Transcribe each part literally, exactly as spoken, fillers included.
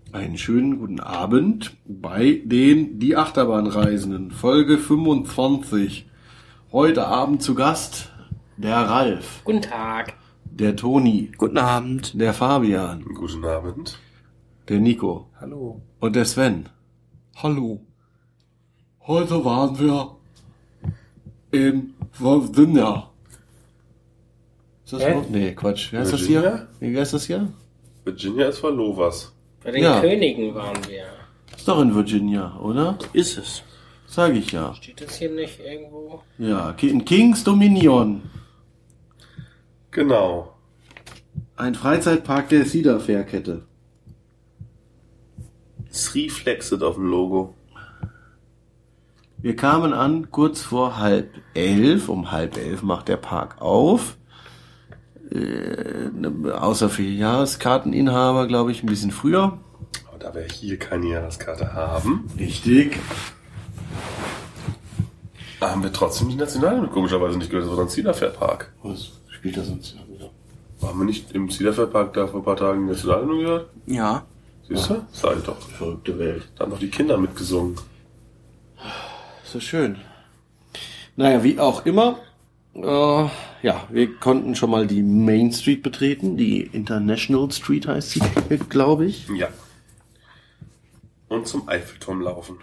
Einen schönen guten Abend bei den Die Achterbahnreisenden, Folge fünfundzwanzig. Heute Abend zu Gast der Ralf. Guten Tag. Der Toni. Guten Abend. Der Fabian. Guten Abend. Der Nico. Hallo. Und der Sven. Hallo. Heute waren wir in Virginia. Ist das Hä? noch? Nee, Quatsch. Wie heißt das Virginia? hier? Wie heißt das hier? Virginia ist vor Lovas. Bei den Ja. Königen waren wir. Ist doch in Virginia, oder? Ist es. Sag ich ja. Steht das hier nicht irgendwo? Ja, in Kings Dominion. Genau. Ein Freizeitpark der Cedar Fair Kette. Es reflexet auf dem Logo. Wir kamen an kurz vor halb elf. Um halb elf macht der Park auf. Äh, außer für Jahreskarteninhaber, glaube ich, ein bisschen früher. Aber da wir hier keine Jahreskarte haben, Richtig. haben wir trotzdem die Nationalhymne komischerweise nicht gehört. Das war dann Cedar Fair Park. Was spielt das sonst wieder? Haben wir nicht im Cedar Fair Park da vor ein paar Tagen die Nationalhymne gehört? Ja. Siehst du? Sag ich doch. Verrückte Welt. Da haben doch die Kinder mitgesungen. So schön. Naja, wie auch immer. Äh, ja, wir konnten schon mal die Main Street betreten. Die International Street heißt sie, glaube ich. Ja. Und zum Eiffelturm laufen.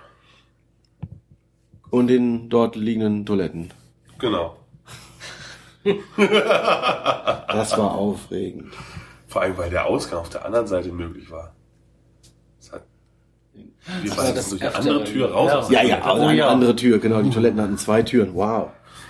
Und den dort liegenden Toiletten. Genau. Das war aufregend. Vor allem, weil der Ausgang auf der anderen Seite möglich war. Das hat, wir Das beide war das sind durch eine Öfteren. andere Tür raus. Ja. aus der Ja, ja, Toilette. aber eine andere Tür, genau. Die Toiletten hatten zwei Türen. Wow.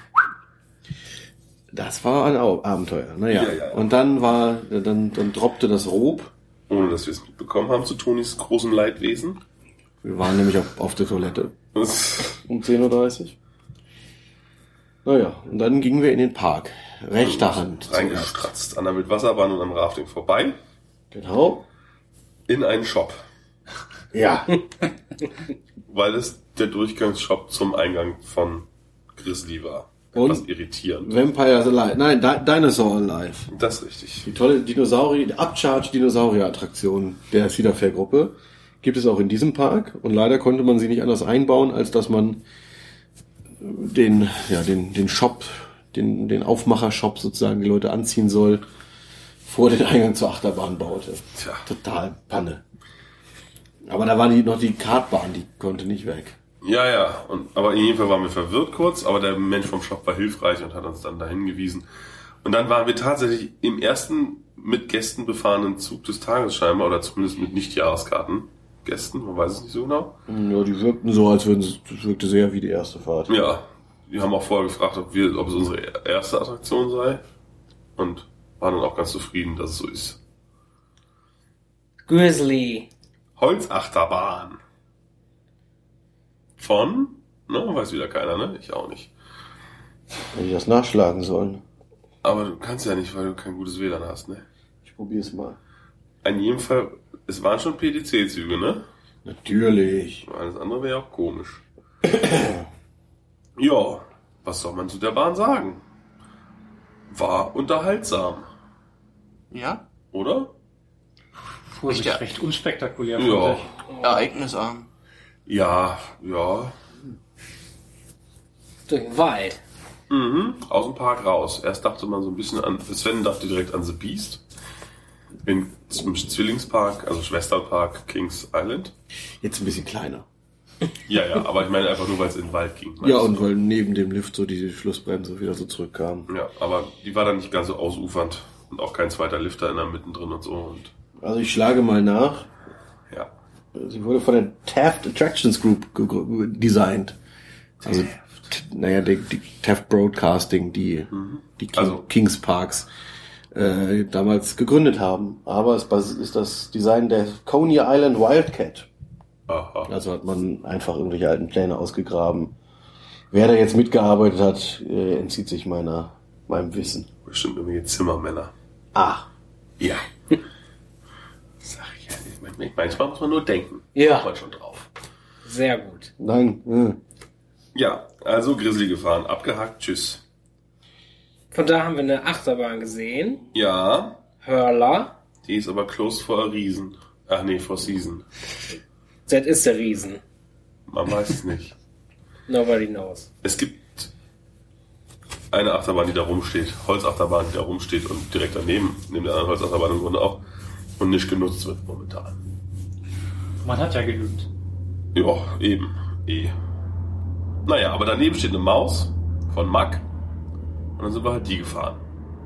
Das war ein Au- Abenteuer. Naja. Ja, ja, ja. Und dann war, dann, dann droppte das Rob. Ohne dass wir es mitbekommen haben, zu Tonis großem Leidwesen. Wir waren nämlich auf, auf der Toilette Das um zehn Uhr dreißig. Naja, und dann gingen wir in den Park. Rechter Hand. zuerst. reingestratzt an der Wildwasserbahn und am Rafting vorbei. Genau. In einen Shop. Ja. Weil es der Durchgangsshop zum Eingang von Grizzly war. Und? Etwas irritierend. Vampires Alive. Nein, Di- Dinosaur Alive. Das ist richtig. Die tolle Dinosaurier, Upcharge-Dinosaurier-Attraktion der Cedar Fair Gruppe gibt es auch in diesem Park. Und leider konnte man sie nicht anders einbauen, als dass man den, ja, den, den Shop, den, den Aufmacher-Shop sozusagen, die Leute anziehen soll, vor den Eingang zur Achterbahn baute. Tja. Total Panne. Aber da war die, noch die Kartbahn, die konnte nicht weg. Ja, ja. Und, aber in jedem Fall waren wir verwirrt kurz, aber der Mensch vom Shop war hilfreich und hat uns dann dahin gewiesen. Und dann waren wir tatsächlich im ersten mit Gästen befahrenen Zug des Tages scheinbar, oder zumindest mit Nicht-Jahreskarten-Gästen, man weiß es nicht so genau. Ja, die wirkten so, als würden sie, das wirkte sehr wie die erste Fahrt. Ja, die haben auch vorher gefragt, ob, wir, ob es unsere erste Attraktion sei und waren dann auch ganz zufrieden, dass es so ist. Grizzly. Holzachterbahn. Von? Ne, weiß wieder keiner, ne? Ich auch nicht. Wenn ich das nachschlagen sollen. Aber du kannst ja nicht, weil du kein gutes W L A N hast, ne? Ich probier's mal. In jedem Fall, es waren schon P D C-Züge, ne? Natürlich. Alles andere wäre ja auch komisch. Ja, was soll man zu der Bahn sagen? War unterhaltsam, Ja? oder? Vorsicht, Ja. recht unspektakulär. Ja. fand ich. Ereignisarm. Ja, ja. Durch den Wald. Mhm. Aus dem Park raus. Erst dachte man so ein bisschen an, Sven dachte direkt an The Beast. In, Im Zwillingspark, also Schwesterpark Kings Island. Jetzt ein bisschen kleiner. Ja, ja, aber ich meine einfach nur, weil es in den Wald ging. Ja, Weißt und du? weil neben dem Lift so die Schlussbremse wieder so zurückkam. Ja, aber die war dann nicht ganz so ausufernd. Und auch kein zweiter Lifter in der mittendrin und so. Und Also ich schlage mal nach. ja. Sie wurde von der Taft Attractions Group ge- ge- designt. Also, t- naja, die, die Taft Broadcasting, die, die King, Also- Kings Parks äh, damals gegründet haben. Aber es bas- ist das Design der Coney Island Wildcat. Aha. Also hat man einfach irgendwelche alten Pläne ausgegraben. Wer da jetzt mitgearbeitet hat, äh, entzieht sich meiner, meinem Wissen. Bestimmt irgendwelche Zimmermänner. Ah, Ja. Sag ich ja nicht. Manchmal muss man nur denken. Ja. Kommt man schon drauf. Sehr gut. nein. Äh. Ja, also Grizzly gefahren. Abgehakt. Tschüss. Von da haben wir eine Achterbahn gesehen. Ja, Hurler. die ist aber closed for a reason. Ach nee, Four Seasons. Das ist der Riesen. Man weiß es nicht. Nobody knows. Es gibt eine Achterbahn, die da rumsteht. Holzachterbahn, die da rumsteht und direkt daneben, neben der anderen Holzachterbahn im Grunde auch. Und nicht genutzt wird momentan. Man hat ja genügend. Ja, eben. Eh. Naja, aber daneben steht eine Maus von Mack. Und dann sind wir halt die gefahren.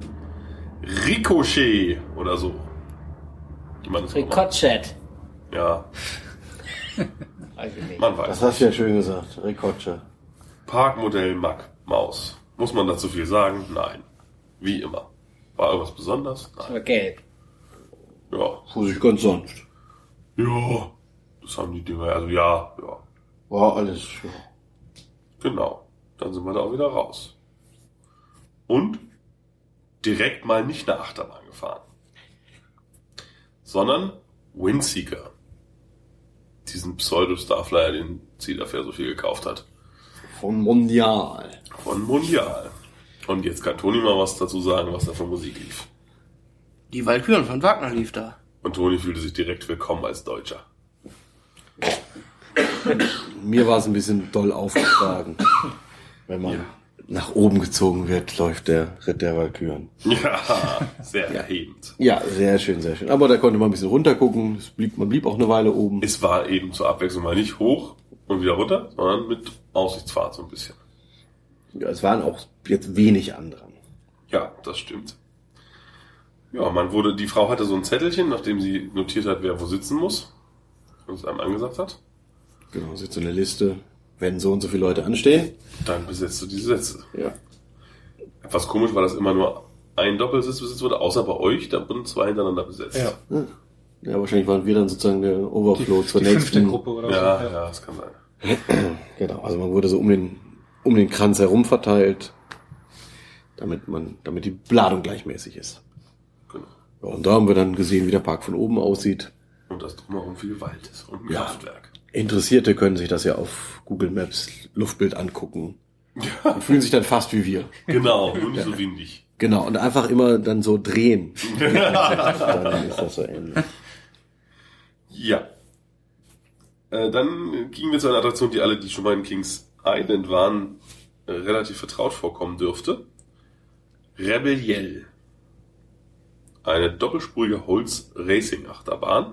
Ricochet oder so. Die man das auch macht. Ricochet. Ja, Eigentlich. man weiß. Das hast du ja schön gesagt. Ricochet. Parkmodell Mack Maus. Muss man dazu viel sagen? Nein. Wie immer. War irgendwas Besonderes? Nein. Aber gelb. Ja. Fuhr sich ganz sanft. Ja. Das haben die Dinger. Also ja, ja. War alles. Ja. Genau. Dann sind wir da auch wieder raus. Und direkt mal nicht eine Achterbahn gefahren. Sondern Windseeker. Diesen Pseudo-Starflyer, den Cedar-Fair so viel gekauft hat. Von Mondial. Von Mondial. Und jetzt kann Toni mal was dazu sagen, was da für Musik lief. Die Walküren von Wagner lief da. Und Toni fühlte sich direkt willkommen als Deutscher. Mir war es ein bisschen doll aufgetragen. Wenn man nach oben gezogen wird, läuft der Ritt der Walküren. Ja, sehr erhebend. Ja, sehr schön, sehr schön. Aber da konnte man ein bisschen runtergucken. Es blieb, man blieb auch eine Weile oben. Es war eben zur Abwechslung mal nicht hoch und wieder runter, sondern mit Aussichtsfahrt so ein bisschen. Ja, es waren auch jetzt wenig andere. Ja, das stimmt. Ja, man wurde, die Frau hatte so ein Zettelchen, nachdem sie notiert hat, wer wo sitzen muss. Und es einem angesagt hat. Genau, es ist so eine Liste, wenn so und so viele Leute anstehen. Dann besetzt du diese Sätze. Ja. Etwas komisch war, dass immer nur ein Doppelsitz besetzt wurde, außer bei euch, da wurden zwei hintereinander besetzt. Ja. Ja, wahrscheinlich waren wir dann sozusagen der Overflow Die, zur die nächsten fünfte Gruppe oder Ja, so. ja, das kann sein. Genau, also man wurde so um den, um den Kranz herum verteilt, damit man, damit die Beladung gleichmäßig ist. Genau. Ja, und da haben wir dann gesehen, wie der Park von oben aussieht. Und dass drumherum viel Wald ist und ein Ja. Kraftwerk. Interessierte können sich das ja auf Google Maps Luftbild angucken. Und fühlen sich dann fast wie wir. Genau, nur nicht so windig. Genau, und einfach immer dann so drehen. Dann ist das so ähnlich. Ja. Äh, dann gingen wir zu einer Attraktion, die alle, die schon mal in Kings Island waren, äh, relativ vertraut vorkommen dürfte. Rebelliel. Eine doppelspurige Holz-Racing-Achterbahn,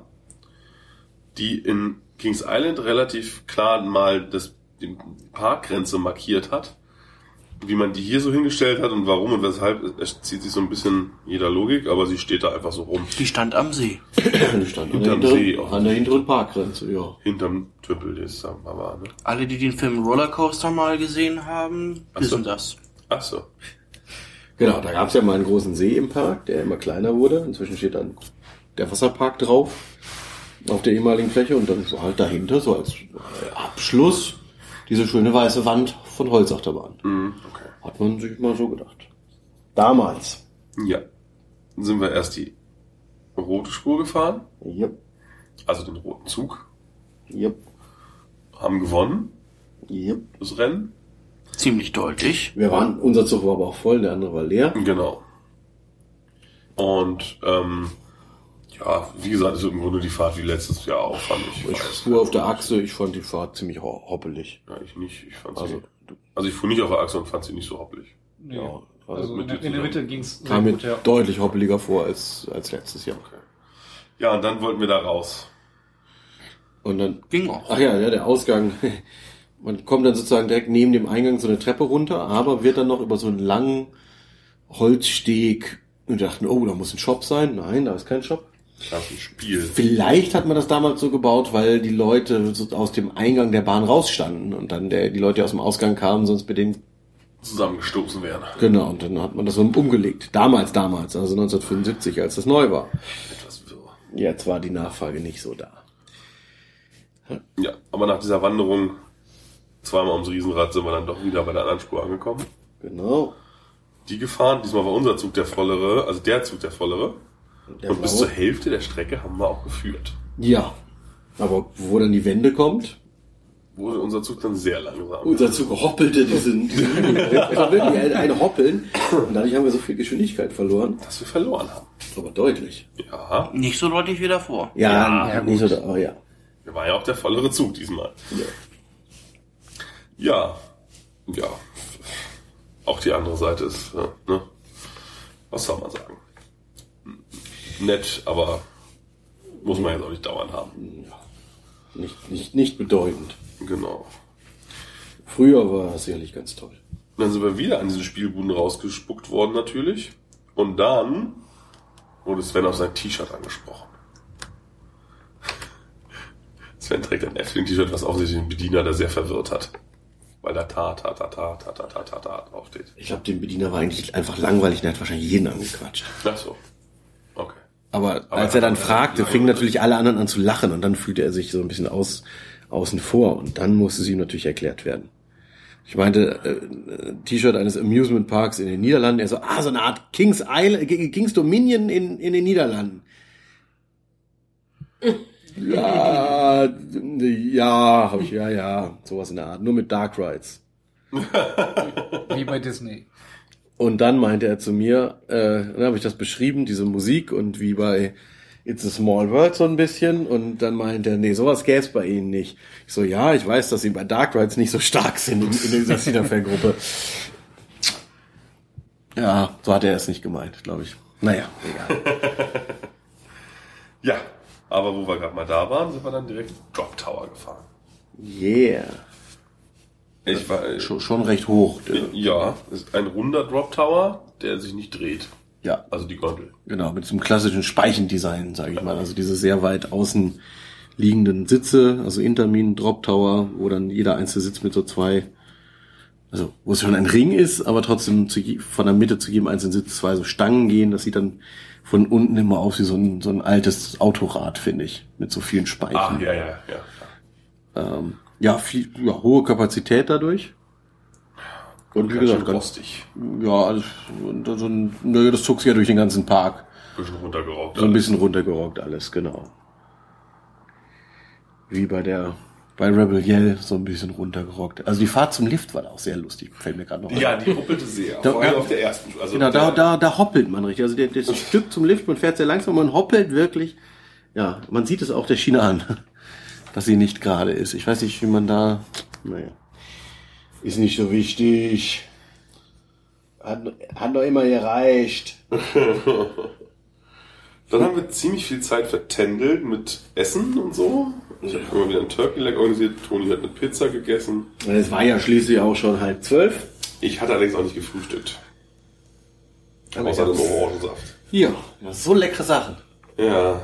die in Kings Island relativ klar mal das, die Parkgrenze markiert hat. Wie man die hier so hingestellt hat und warum und weshalb, es zieht sich so ein bisschen jeder Logik, aber sie steht da einfach so rum. Die stand am See. Die stand an der, Hinterm See hinteren, auch. an der hinteren Parkgrenze, ja. Hinterm Tümpel, das sagen wir mal, ne? Alle, die den Film Rollercoaster mal gesehen haben, Ach so. wissen das. Ach so. Genau, da gab es ja mal einen großen See im Park, der immer kleiner wurde. Inzwischen steht dann der Wasserpark drauf, auf der ehemaligen Fläche. Und dann so halt dahinter, so als Abschluss, diese schöne weiße Wand von Holzachterbahn. Mhm, okay. Hat man sich mal so gedacht. Damals. Ja. Dann sind wir erst die rote Spur gefahren, Yep, also den roten Zug, yep, haben gewonnen, yep. das Rennen. Ziemlich deutlich. Wir waren, unser Zug war aber auch voll, der andere war leer. Genau. Und, ähm, ja, wie gesagt, ist im Grunde die Fahrt wie letztes Jahr auch, fand ich. Ich weiß. fuhr auf der Achse, ich fand die Fahrt ziemlich ho- hoppelig. Ja, ich nicht, ich fand sie, Also, also, also ich fuhr nicht auf der Achse und fand sie nicht so hoppelig. Nee. ja, Also mit in, dir der- in der zusammen. Mitte ging's sehr kam mir gut, ja. deutlich hoppeliger vor als, als letztes Jahr. Okay. Ja, und dann wollten wir da raus. Und dann, Ging auch. ach ja, ja, der Ausgang. Man kommt dann sozusagen direkt neben dem Eingang so eine Treppe runter, aber wird dann noch über so einen langen Holzsteg und wir dachten, oh, da muss ein Shop sein. Nein, da ist kein Shop. Das ist ein Spiel. Vielleicht hat man das damals so gebaut, weil die Leute so aus dem Eingang der Bahn rausstanden und dann der, die Leute, die aus dem Ausgang kamen, sonst mit denen, Zusammengestoßen werden. genau, und dann hat man das so umgelegt. Damals, damals, also neunzehnhundertfünfundsiebzig, als das neu war. Etwas wirr. Jetzt war die Nachfrage nicht so da. Ja, aber nach dieser Wanderung zweimal ums Riesenrad sind wir dann doch wieder bei der anderen Spur angekommen. Genau. Die gefahren, diesmal war unser Zug der vollere, also der Zug der vollere. Der Und bis blaue. zur Hälfte der Strecke haben wir auch geführt. Ja. Aber wo dann die Wende kommt, Wurde unser Zug dann sehr langsam. unser Zug hoppelte diesen, diesen es war wirklich ein, ein Hoppeln. Und dadurch haben wir so viel Geschwindigkeit verloren. Dass wir verloren haben. Aber deutlich. Ja, Nicht so deutlich wie davor. Ja, Ja, nicht gut. so, aber ja. war ja auch der vollere Zug diesmal. Ja, ja. Auch die andere Seite ist, ja, ne? Was soll man sagen? Nett, aber muss man jetzt auch nicht dauernd haben. Nicht, nicht, nicht bedeutend. Genau. Früher war es sicherlich ganz toll. Und dann sind wir wieder an diesen Spielbuden rausgespuckt worden natürlich. Und dann wurde Sven auf sein T-Shirt angesprochen. Sven trägt ein Efteling-T-Shirt, was offensichtlich den Bediener da sehr verwirrt hat. Weil da ta, ta, ta, ta, ta, ta, ta, ta, ta draufsteht. Ich glaube, dem Bediener war eigentlich einfach langweilig, der hat wahrscheinlich jeden angequatscht. Ach so. Okay. Aber, Aber als er dann aber- fragte, aber- fingen natürlich alle anderen an zu lachen und dann fühlte er sich so ein bisschen aus, außen vor und dann musste es ihm natürlich erklärt werden. Ich meinte, äh, T-Shirt eines Amusement Parks in den Niederlanden. Er so, ah, so eine Art King's Island, King's Dominion in, in den Niederlanden. Ja, ja, hab ich, ja, ja, sowas in der Art. Nur mit Dark Rides. Wie bei Disney. Und dann meinte er zu mir, äh, dann habe ich das beschrieben, diese Musik und wie bei It's a Small World so ein bisschen. Und dann meinte er, nee, sowas gäb's bei Ihnen nicht. Ich so, ja, ich weiß, dass Sie bei Dark Rides nicht so stark sind in, in dieser Cedar-Fair-Gruppe. Ja, so hat er es nicht gemeint, glaube ich. Naja, egal. Ja, aber wo wir gerade mal da waren, sind wir dann direkt Drop Tower gefahren. Yeah. Ich war, äh, Schon, schon recht hoch. der- ja, es ist ein runder Drop Tower, der sich nicht dreht. Ja, Also die Gondel. genau, mit diesem klassischen Speichendesign, sage ich mal. Also diese sehr weit außen liegenden Sitze, also Intermin, Drop Tower, wo dann jeder einzelne Sitz mit so zwei, also wo es schon ein Ring ist, aber trotzdem zu, je- von der Mitte zu jedem einzelnen Sitz zwei so Stangen gehen. Das sieht dann von unten immer aus wie so ein, so ein altes Autorad, finde ich, mit so vielen Speichen. Ah, ja, ja, ja. Ähm, ja, viel, ja, hohe Kapazität dadurch. Und wie Ganz gesagt, schön ganz, rostig. ja, alles, und so ein, naja, das zog sich ja durch den ganzen Park. Bisschen runtergeraubt. So ein bisschen runtergerockt alles, genau. Wie bei der, bei Rebel Yell so ein bisschen runtergerockt. Also die Fahrt zum Lift war da auch sehr lustig, fällt mir gerade noch Ja, ein. die huppelte sehr. Da- Vor allem ja. auf der ersten. Also Genau, da, der, da, da hoppelt man richtig. Also der, das Stück zum Lift, man fährt sehr langsam, man hoppelt wirklich. Ja, man sieht es auch der Schiene an, dass sie nicht gerade ist. Ich weiß nicht, wie man da, naja. Ist nicht so wichtig. Hat, hat noch immer gereicht. Dann haben wir ziemlich viel Zeit vertändelt mit Essen und so. Ich habe immer wieder ein Turkey Leg organisiert. Toni hat eine Pizza gegessen. Es war ja schließlich auch schon halb zwölf. Ich hatte allerdings auch nicht gefrühstückt. Aber Außer dem ganz- Orangensaft. Hier, ja, so leckere Sachen. Ja.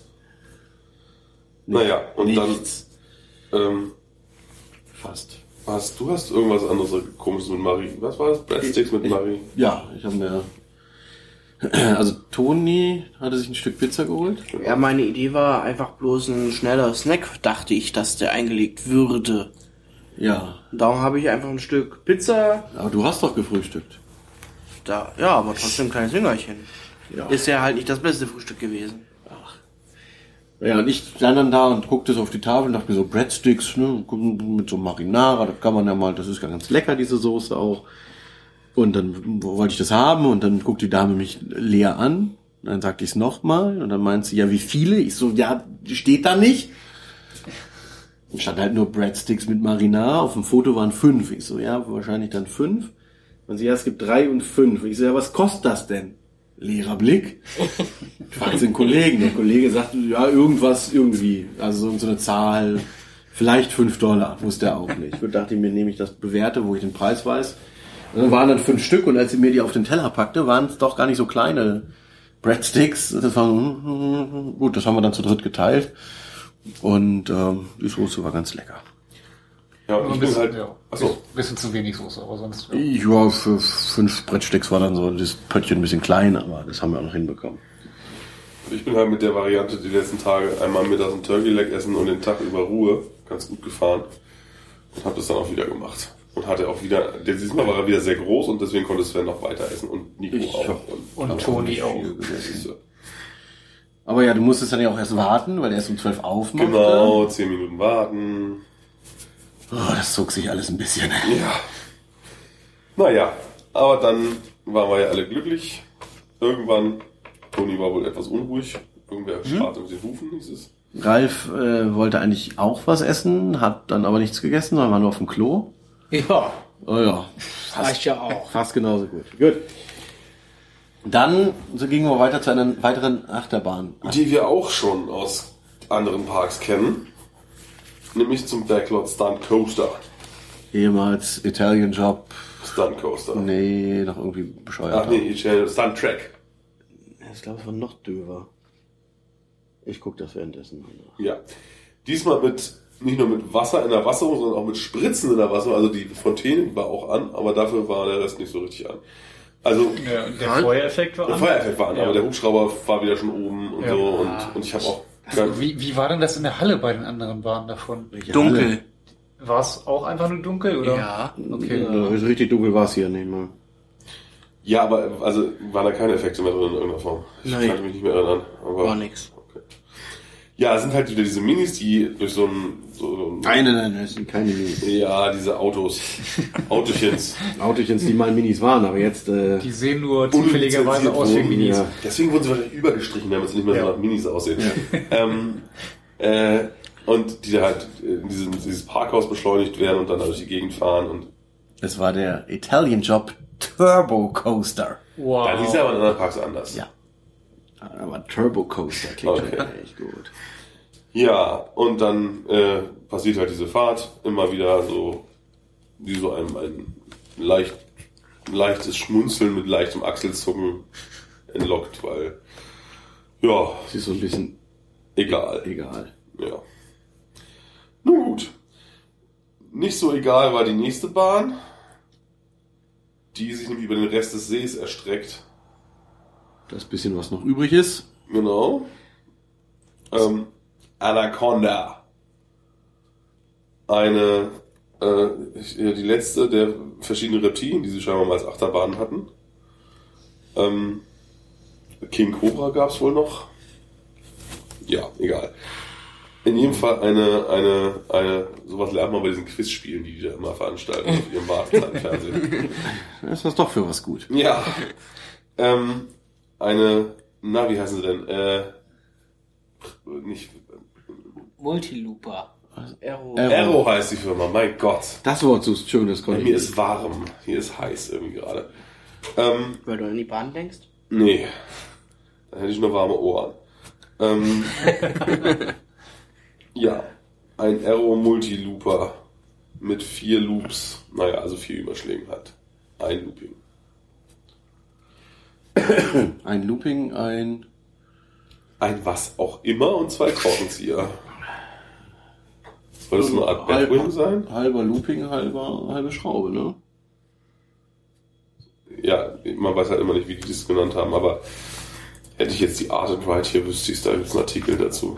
Naja, und Nichts. dann ähm, Fast. hast du hast irgendwas anderes komisches mit Marie. Was war das? Breadsticks mit Marie. Ja, ich habe mir. Also Toni hatte sich ein Stück Pizza geholt. Ja, meine Idee war einfach bloß ein schneller Snack, dachte ich, dass der eingelegt würde. Ja. Darum habe ich einfach ein Stück Pizza. Aber du hast doch gefrühstückt. Da, ja, aber trotzdem ein kleines Hüngerchen. Ja. Ist ja halt nicht das beste Frühstück gewesen. Ja, und ich stand dann da und guckte so auf die Tafel und dachte mir so, Breadsticks, ne, mit so Marinara, das kann man ja mal, das ist ja ganz lecker, diese Soße auch. Und dann wollte ich das haben und dann guckt die Dame mich leer an. Und dann sagte ich es nochmal und dann meint sie, ja, wie viele? Ich so, ja, steht da nicht. Und stand halt nur Breadsticks mit Marinara, auf dem Foto waren fünf. Ich so, ja, wahrscheinlich dann fünf. Und sie, ja, es gibt drei und fünf. Ich so, ja, was kostet das denn? Leerer Blick. Ich fragte den Kollegen. Der Kollege sagte, ja, irgendwas, irgendwie. Also so, so eine Zahl, vielleicht fünf Dollar, wusste er auch nicht. Ich dachte mir, nehme ich das bewerte, wo ich den Preis weiß. Und dann waren dann fünf Stück und als sie mir die auf den Teller packte, waren es doch gar nicht so kleine Breadsticks. Das war gut, das haben wir dann zu dritt geteilt. Und ähm, die Soße war ganz lecker. Ja, Ein ich bin bisschen, halt. ja, Achso. bisschen zu wenig Soße, aber sonst. Ja. Ja, für fünf Breadsticks war dann so das Pöttchen ein bisschen klein, aber das haben wir auch noch hinbekommen. Ich bin halt mit der Variante die letzten Tage einmal mittags ein Turkey Leg essen und den Tag über Ruhe ganz gut gefahren und habe das dann auch wieder gemacht und hatte auch wieder, diesmal war er wieder sehr groß und deswegen konnte Sven noch weiter essen und Nico Ich auch. hab- Und hab Toni nicht auch. viel gegessen. Aber ja, du musstest dann ja auch erst warten, weil er erst um zwölf aufmachte. Genau, zehn Minuten warten. Oh, das zog sich alles ein bisschen. Ja. Naja, aber dann waren wir ja alle glücklich. Irgendwann Toni war wohl etwas unruhig. Irgendwer hm? spart mit den Hufen, hieß es. Ralf äh, wollte eigentlich auch was essen, hat dann aber nichts gegessen, sondern war nur auf dem Klo. Ja. Oh ja. Fast, reicht ja auch. Fast genauso gut. Gut. Dann so gingen wir weiter zu einer weiteren Achterbahn. Die wir auch schon aus anderen Parks kennen. Nämlich zum Backlot Stunt Coaster. Ehemals Italian Job. Stunt Coaster. Nee, noch irgendwie bescheuert. Ach nee, Italian Stunt Track. Ich glaube, es war noch döver. Ich gucke das währenddessen. Ja. Diesmal mit, nicht nur mit Wasser in der Wasserung, sondern auch mit Spritzen in der Wasserung. Also die Fontäne war auch an, aber dafür war der Rest nicht so richtig an. Also, ja, der Feuereffekt war der an. Der Feuereffekt war an, ja. aber der Hubschrauber war wieder schon oben und ja. so. Und, und ich habe auch... Also, wie, wie war denn das in der Halle bei den anderen Bahnen davon? Dunkel. War es auch einfach nur dunkel, oder? Ja. Okay. Ja, also richtig dunkel war es hier nicht mal. Ja, aber also waren da keine Effekte mehr drin in irgendeiner Form. Ich Nein. kann mich nicht mehr erinnern. Aber War nix. Okay. Ja, es sind halt wieder diese Minis, die durch so ein... So, so ein Nein, nein, nein, es sind keine Minis. Ja, diese Autos. Autochens. Autochens, die mal Minis waren, aber jetzt... Äh, Die sehen nur zufälligerweise aus wie Minis. Ja. Deswegen wurden sie wahrscheinlich übergestrichen, damit sie nicht mehr Ja. so nach Minis aussehen. ähm, äh, und die da halt in diesem, dieses Parkhaus beschleunigt werden und dann durch die Gegend fahren. Und Es war der Italian Job Turbo Coaster. Wow. da hieß er aber in anderen Parks anders. Ja. Aber Turbo Coaster klingt Okay. schon echt gut. Ja, und dann äh, passiert halt diese Fahrt immer wieder so, wie so ein, ein leicht, leichtes Schmunzeln mit leichtem Achselzucken entlockt, weil, ja, Es ist so ein bisschen egal. egal. Ja. Nun gut. Nicht so egal war die nächste Bahn, die sich nämlich über den Rest des Sees erstreckt. Das bisschen, was noch übrig ist. Genau. Ähm, Anaconda. Eine, äh, die letzte der verschiedenen Reptilien, die sie scheinbar mal als Achterbahn hatten. Ähm, King Cobra gab es wohl noch. Ja, egal. In jedem Fall eine, eine, eine, sowas lernt man bei diesen Quizspielen, die die da immer veranstalten auf ihrem Wartezeitfernsehen. Das ist das doch für was gut. Ja. Ähm, eine, na, wie heißen sie denn? Äh, nicht, Multilooper. Aero. Aero heißt die Firma, mein Gott. Das Wort so schön, das konnte ich Mir nicht. ist warm, hier ist heiß irgendwie gerade. Ähm, Weil du an die Bahn denkst? nee, dann hätte ich nur warme Ohren. Ähm, ja, ein Aero Multilooper mit vier Loops. Naja, also vier Überschlägen hat. Ein Looping. Ein Looping, ein... Ein was auch immer und zwei Korkenzieher. Soll das so eine Art Batwing sein? Halber Looping, halber, halbe Schraube, ne? Ja, man weiß halt immer nicht, wie die das genannt haben, aber hätte ich jetzt die Art and Ride hier, wüsste ich, da gibt es einen Artikel dazu.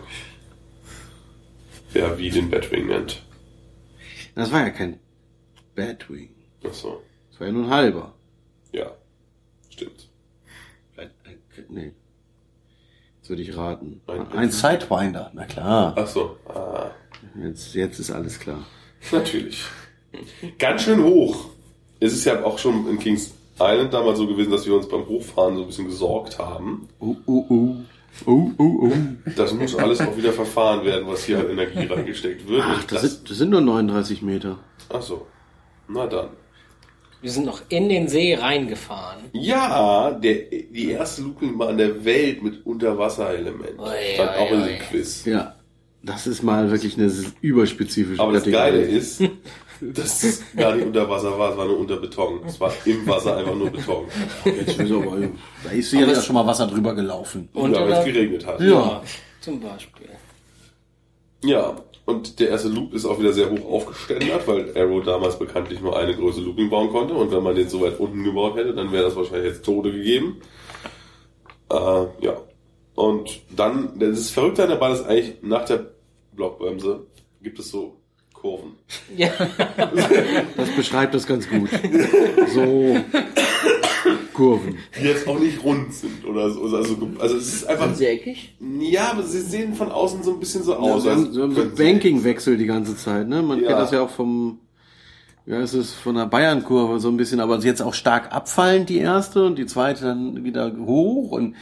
Wer wie den Batwing nennt. Das war ja kein Batwing. Achso, Das war ja nur ein halber. ja, stimmt. Nee. Jetzt würde ich raten. Ein- Ein Sidewinder, na klar. Achso, ah, Jetzt, jetzt ist alles klar. natürlich. Ganz schön hoch. Es ist ja auch schon in Kings Island damals so gewesen, dass wir uns beim Hochfahren so ein bisschen gesorgt haben. Uh, uh, uh. Uh, uh, uh. Das muss alles auch wieder verfahren werden, was hier an Energie reingesteckt wird. Ach, das sind, das sind nur neununddreißig Meter. Achso, na dann. Wir sind noch in den See reingefahren. Ja, der, die erste Loopingbahn der Welt mit Unterwasserelement. Ui, Stand ui, auch in ui. diesem Quiz. Ja. Das ist mal wirklich eine überspezifische Aber das Kategorie. Geile ist, dass es gar nicht unter Wasser war, es war nur unter Beton. Es war im Wasser einfach nur Beton. Jetzt ist aber, da ist sicherlich Aber auch schon mal Wasser drüber gelaufen. Und ja, wenn oder- es geregnet hat. Ja. Zum Beispiel. Ja, und der erste Loop ist auch wieder sehr hoch aufgeständert, weil Arrow damals bekanntlich nur eine große Looping bauen konnte. Und wenn man den so weit unten gebaut hätte, dann wäre das wahrscheinlich jetzt Tode gegeben. Äh, ja. Und dann, das ist verrückt an der Bahn ist eigentlich, nach der Blockbremse gibt es so Kurven. Ja. Das beschreibt das ganz gut. So Kurven. Die jetzt auch nicht rund sind oder so. Also, also es ist einfach... Sind sie eckig? Ja, aber sie sehen von außen so ein bisschen so Ja, aus. so als haben, so haben so könnten sie- Banking-Wechsel die ganze Zeit, ne? Man Ja. kennt das ja auch vom, ja, es ist von der Bayern-Kurve so ein bisschen, aber jetzt auch stark abfallend die erste und die zweite dann wieder hoch und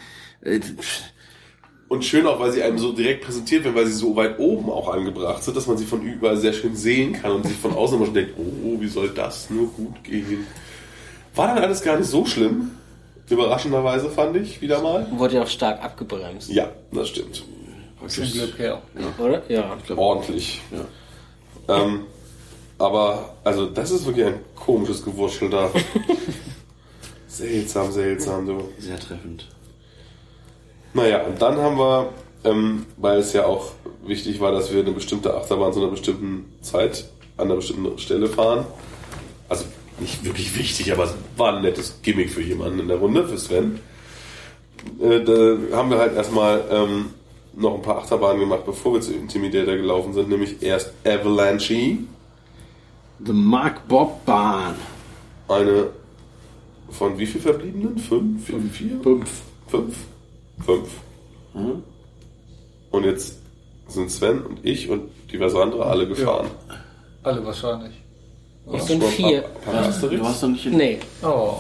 Äh, Und schön auch, weil sie einem so direkt präsentiert werden, weil sie so weit oben auch angebracht sind, dass man sie von überall sehr schön sehen kann und sich von außen immer schon denkt, oh, wie soll das nur gut gehen? War dann alles gar nicht so schlimm. Überraschenderweise fand ich, wieder mal. Wurde ja auch stark abgebremst. Ja, das stimmt. Zum Glück, ja. Oder? Ja. Ordentlich. Ja. Ähm, aber, also, das ist wirklich ein komisches Gewurschel da. Seltsam, seltsam, du. Sehr treffend. Naja, und dann haben wir, ähm, weil es ja auch wichtig war, dass wir eine bestimmte Achterbahn zu einer bestimmten Zeit an einer bestimmten Stelle fahren. Also nicht wirklich wichtig, aber es war ein nettes Gimmick für jemanden in der Runde, für Sven. Äh, da haben wir halt erstmal ähm, noch ein paar Achterbahnen gemacht, bevor wir zu Intimidator gelaufen sind, nämlich erst Avalanche. The Mark Bob Bahn. Eine von wie viel Verbliebenen? Fünf? Vier? Vier? Fünf. Fünf? Fünf. Mhm. Und jetzt sind Sven und ich und diverse andere alle gefahren. Alle wahrscheinlich. Ich bin vier. Paar, paar Asterix? Du hast doch nicht... In Nee. Oh.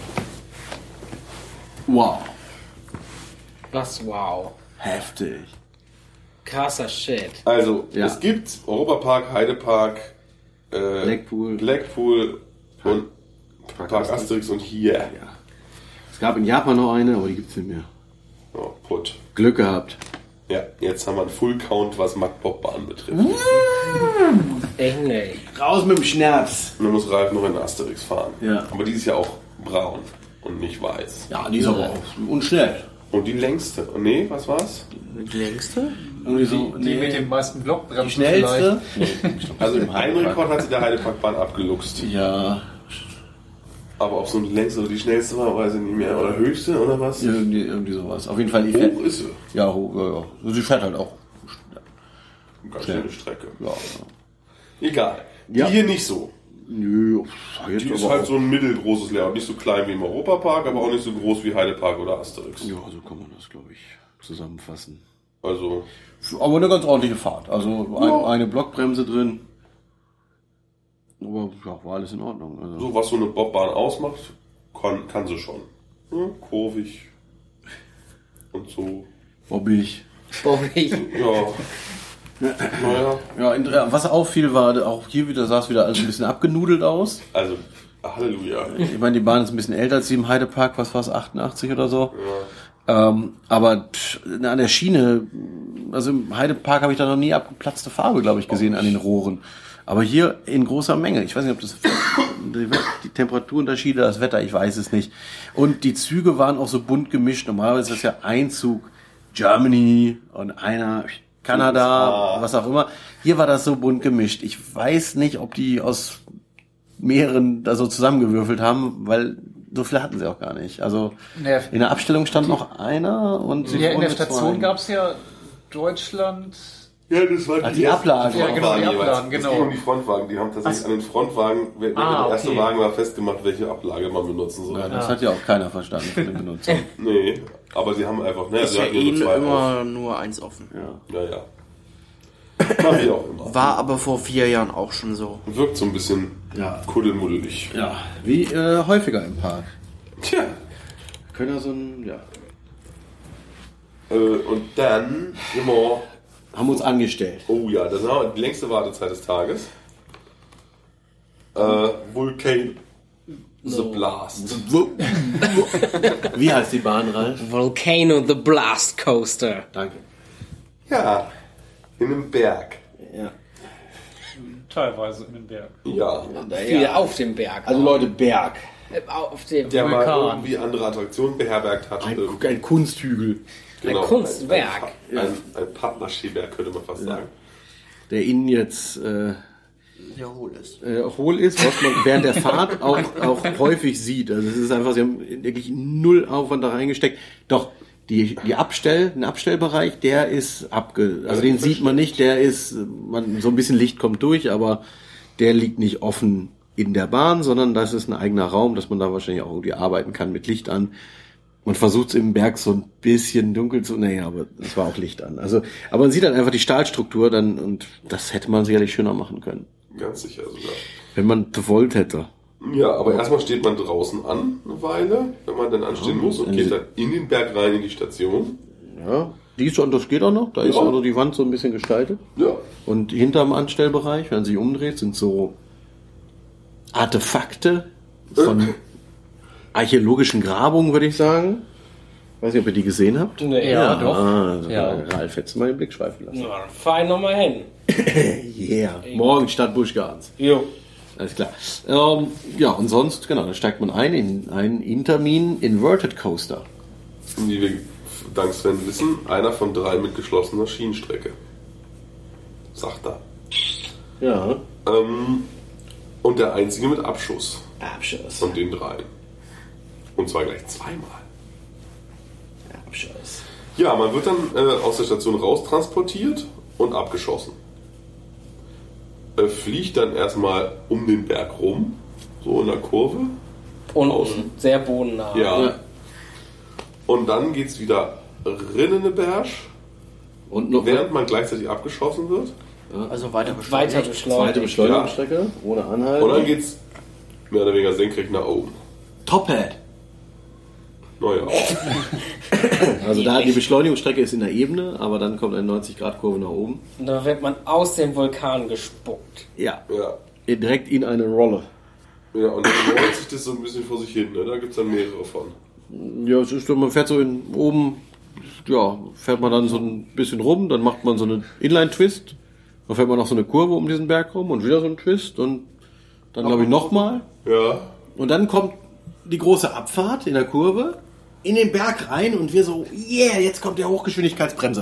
Wow. Was? Wow. Heftig. Krasser Shit. Also, Ja. es gibt Europapark, Heidepark, äh, Blackpool. Blackpool und Park, Park Asterix und hier. Ja. Es gab in Japan noch eine, aber die gibt's nicht mehr. Oh, put. Glück gehabt. Ja, jetzt haben wir einen Full Count, was Mack-Bob-Bahn betrifft. Echt nicht. Raus mit dem Schnaps. Und dann muss Ralf noch in Asterix fahren. Ja. Aber die ist ja auch braun und nicht weiß. Ja, die ist aber auch unschnell. Und die längste. Oh, nee, was war's? Die längste? Irgendwie Die, die mit den meisten Blockbremsen die schnellste. Also im Heimrekord hat sie der Heideparkbahn abgeluchst. Ja, Aber ob so die längste oder die schnellste war, weiß ich nicht mehr. Oder höchste oder was? irgendwie, irgendwie sowas. Auf jeden Fall die fährt. Hoch ist sie. Ja, hoch, ja, ja. Also sie fährt halt auch. Ganz schöne Strecke. Ja, ja. Egal. Ja. Die hier nicht so. Nö, jetzt Die ist aber halt auch- so ein mittelgroßes Layout. Nicht so klein wie im Europapark, aber auch nicht so groß wie Heidepark oder Asterix. Ja, so kann man das, glaube ich, zusammenfassen. Also, Aber eine ganz ordentliche Fahrt. Also ein, Ja. eine Blockbremse drin. Aber ja, war alles in Ordnung. Also. so was so eine Bobbahn ausmacht, kann, kann sie schon. Hm, kurvig. Und so. Bobbig. Bobbig. Ja. Naja. Ja, in, äh, was auffiel, war auch hier wieder, sah es wieder alles ein bisschen abgenudelt aus. Also, Halleluja. Ich meine, die Bahn ist ein bisschen älter als die im Heidepark, was war es, achtundachtzig oder so. Ähm, aber pff, an der Schiene, also im Heidepark habe ich da noch nie abgeplatzte Farbe, glaube ich, gesehen an den Rohren. Aber hier in großer Menge. Ich weiß nicht, ob das die, die Temperaturunterschiede, das Wetter, ich weiß es nicht. Und die Züge waren auch so bunt gemischt. Normalerweise ist das ja ein Zug Germany und einer Kanada, was auch immer. Hier war das so bunt gemischt. Ich weiß nicht, ob die aus mehreren da so zusammengewürfelt haben, weil so viele hatten sie auch gar nicht. Also Naja, in der Abstellung stand noch einer und sie ja, in fuhren der mit Station zwei. gab es ja Deutschland. Ja, das war Ach, die Ablagen. Ja, genau, die jeweils. Ablagen, Es genau. ging um die Frontwagen. Die haben tatsächlich an den Frontwagen, wenn Ah, der erste okay. Wagen war, festgemacht, welche Ablage man benutzen soll. Ja, das hat ja auch keiner verstanden von den Benutzern. Nee, aber sie haben einfach, naja, Ist sie ja hatten eh nur zwei immer nur eins offen. auf. Ja, ja. Mach ich auch immer. War aber vor vier Jahren auch schon so. Wirkt so ein bisschen Ja. kuddelmuddelig. Ja, wie äh, häufiger im Park. Tja. Können ja so ein, ja. Äh, und dann immer, Haben uns angestellt. oh ja, das war die längste Wartezeit des Tages. Äh, Vulcan The Blast. Wie heißt die Bahn, Ralf? Volcano the Blast Coaster. Danke. Ja, in einem Berg. Ja. Teilweise in den Berg. Ja. Viel auf dem Berg. Also Leute, Berg. Äh, auf dem Der mal Vulkan. irgendwie andere Attraktionen beherbergt hat. Ein, Ähm, ein Kunsthügel, ein Kunstwerk. Ein, ein, ein, ein Pappmaché-Berg, könnte man fast sagen. der innen jetzt äh, Ja, hohl ist. äh, hohl ist, was man während der Fahrt auch, auch häufig sieht. Also es ist einfach, sie haben wirklich null Aufwand da reingesteckt. Doch, die, die Abstell, ein Abstellbereich, der ist abge... Also den sieht man nicht, der ist... Man, so ein bisschen Licht kommt durch, aber der liegt nicht offen in der Bahn, sondern das ist ein eigener Raum, dass man da wahrscheinlich auch irgendwie arbeiten kann mit Licht an. Man versucht es im Berg so ein bisschen dunkel zu... Naja, aber es war auch Licht an. Also, aber man sieht dann einfach die Stahlstruktur dann und das hätte man sicherlich schöner machen können. Ganz sicher sogar. Wenn man gewollt hätte. Ja, aber erstmal steht man draußen an, eine Weile, wenn man dann anstehen Ja, muss und geht dann in den Berg rein in die Station. Ja, die ist schon, das geht auch noch. Da ist Ja. auch noch die Wand so ein bisschen gestaltet. Ja. Und hinterm Anstellbereich, wenn man sich umdreht, sind so Artefakte von archäologischen Grabungen, würde ich sagen. Weiß nicht, ob ihr die gesehen habt. Nee, Ja, doch. Ah, Ja. Ralf, hättest du mal den Blick schweifen lassen. Na, dann fahr ich nochmal hin. Yeah. Morgen statt Busch Gardens. Jo. Alles klar. Ähm, ja, und sonst, genau, da steigt man ein in einen Intermin Inverted Coaster. Wie wir dank Sven wissen, einer von drei mit geschlossener Schienenstrecke. Sagt er. Ja. Ähm, und der einzige mit Abschuss Abschuss. von den dreien. Und zwar gleich zweimal. Abschuss. Ja, man wird dann äh, aus der Station raustransportiert und abgeschossen. Äh, fliegt dann erstmal um den Berg rum, so in der Kurve. Unten, Außen. sehr bodennah. Ja. Ja. Und dann geht's wieder rinnen in Berg, Und noch während man gleichzeitig abgeschossen wird. Also weiter beschleunigt. Weiter zweite beschleunigt. Beschleunigungsstrecke, ohne Anhalten. Und dann geht's mehr oder weniger senkrecht nach oben. Top-Hat. Naja. Also da die Beschleunigungsstrecke ist in der Ebene, aber dann kommt eine neunzig Grad Kurve nach oben. Und da wird man aus dem Vulkan gespuckt. Ja. Ja. Direkt in eine Rolle. Ja, und dann rollt sich das so ein bisschen vor sich hin, ne? Da gibt's dann mehrere von. Ja, es ist so, man fährt so in, oben, ja, fährt man dann so ein bisschen rum, dann macht man so einen Inline-Twist, dann fährt man noch so eine Kurve um diesen Berg rum und wieder so einen Twist und dann glaube ich nochmal. Ja. Und dann kommt die große Abfahrt in der Kurve in den Berg rein und wir so, yeah, jetzt kommt der Hochgeschwindigkeitsbremse.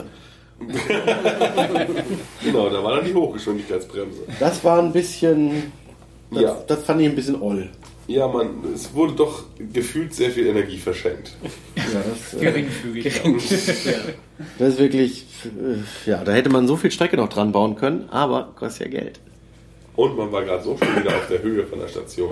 Genau, da war dann die Hochgeschwindigkeitsbremse. Das war ein bisschen, das, Ja. das fand ich ein bisschen oll. Ja, man, es wurde doch gefühlt sehr viel Energie verschenkt. Ja, das, äh, Geringfügig. das ist wirklich, äh, ja, da hätte man so viel Strecke noch dran bauen können, aber kostet ja Geld. Und man war gerade so schon wieder auf der Höhe von der Station.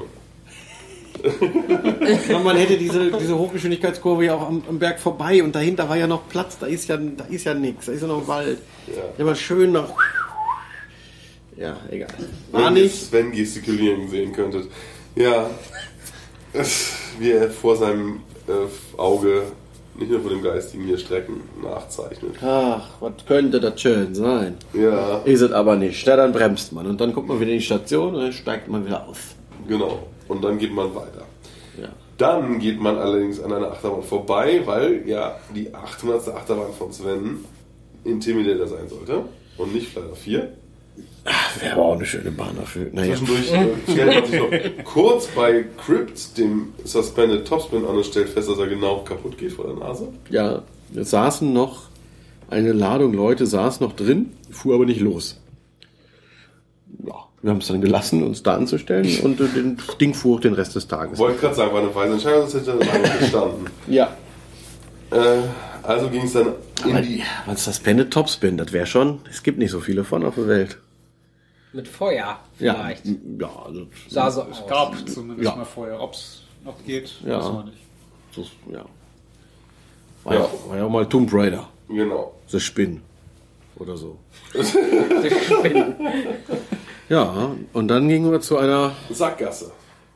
Und man hätte diese, diese Hochgeschwindigkeitskurve ja auch am, am Berg vorbei und dahinter war ja noch Platz, da ist ja, da ist ja nichts, da ist ja noch Wald. Ja. Ja, aber schön noch. Ja, egal. War Wenn ihr nicht. Sven gestikulieren sehen könntet. Ja, es, wie er vor seinem äh, Auge, nicht nur vor dem Geistigen, hier Strecken nachzeichnet. Ach, was könnte das schön sein? Ja, Ist es aber nicht. Ja, dann bremst man und dann kommt man wieder in die Station und dann steigt man wieder aus. genau. Und dann geht man weiter. Ja. Dann geht man allerdings an einer Achterbahn vorbei, weil ja die achthundertste Achterbahn von Sven Intimidator sein sollte und nicht Flight vier. Wäre aber auch eine schöne Bahn dafür. Naja. Zwischendurch äh, stellt man sich noch kurz bei Crypt, dem Suspended Topspin, an und stellt fest, dass er genau kaputt geht vor der Nase. Ja, es saßen noch eine Ladung Leute, saß noch drin, fuhr aber nicht los. Ja, wir haben es dann gelassen, uns da anzustellen und äh, den Ding fuhr auch den Rest des Tages. Wollte gerade sagen, war eine weise Entscheidung, sonst hätte er lange gestanden. Ja. Äh, also ging es dann in Aber die... was Suspended Topspin, das wäre schon, es gibt nicht so viele von auf der Welt. Mit Feuer Ja, vielleicht. ja, also, Sah so Es aus. gab zumindest Ja. mal vorher. Ob es noch geht, Ja. wissen wir nicht. so, ja. War ja. Ja. war ja auch mal Tomb Raider, Genau. The Spin oder so. Das Spinnen. Ja, und dann gingen wir zu einer, Sackgasse.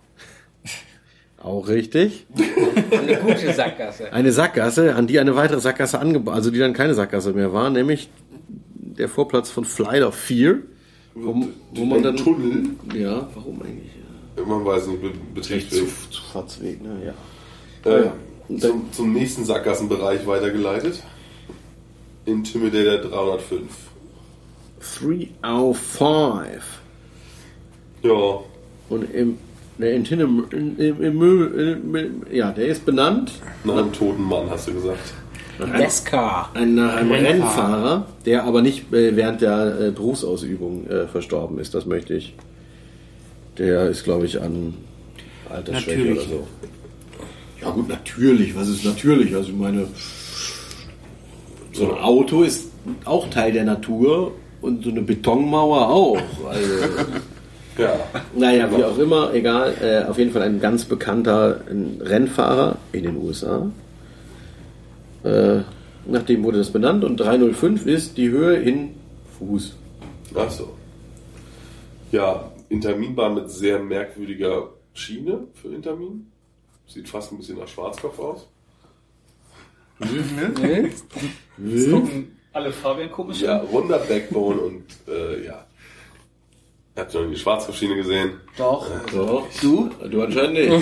auch richtig, Eine gute Sackgasse. eine Sackgasse, an die eine weitere Sackgasse angebaut, also die dann keine Sackgasse mehr war, nämlich der Vorplatz von Flight of Fear, wo, wo man Ein dann, Tunnel. ja, warum eigentlich? Ja. Man weiß nicht, Be- Betriebsweg. Zufahrtsweg, ne, ja. Äh, Ja. zum, zum nächsten Sackgassenbereich weitergeleitet. Intimidator dreihundertfünf. dreihundertfünf. Ja, Und im, der Intinem, im, im, im, im, im, ja, der ist benannt nach einem toten Mann, hast du gesagt. Nesca. ein, nach einem Rennfahrer, der aber nicht äh, während der äh, Berufsausübung äh, verstorben ist. Das möchte ich. Der ist, glaube ich, an Altersschwäche Natürlich. oder so. Ja gut, natürlich. Was ist natürlich? Also ich meine, so ein Auto ist auch Teil der Natur und so eine Betonmauer auch. Also, Ja. naja, wie auch immer, egal. Äh, auf jeden Fall ein ganz bekannter ein Rennfahrer in den U S A. Äh, nach dem wurde das benannt und dreihundertfünf ist die Höhe in Fuß. Ach so. Ja, Interminbahn mit sehr merkwürdiger Schiene für Intermin. Sieht fast ein bisschen nach Schwarzkopf aus. Das gucken alle Fabian komisch Ja, an. runder Backbone und äh, ja. Habt ihr noch die Schwarzkopfschiene gesehen? Doch. So. Du? Du anscheinend nicht.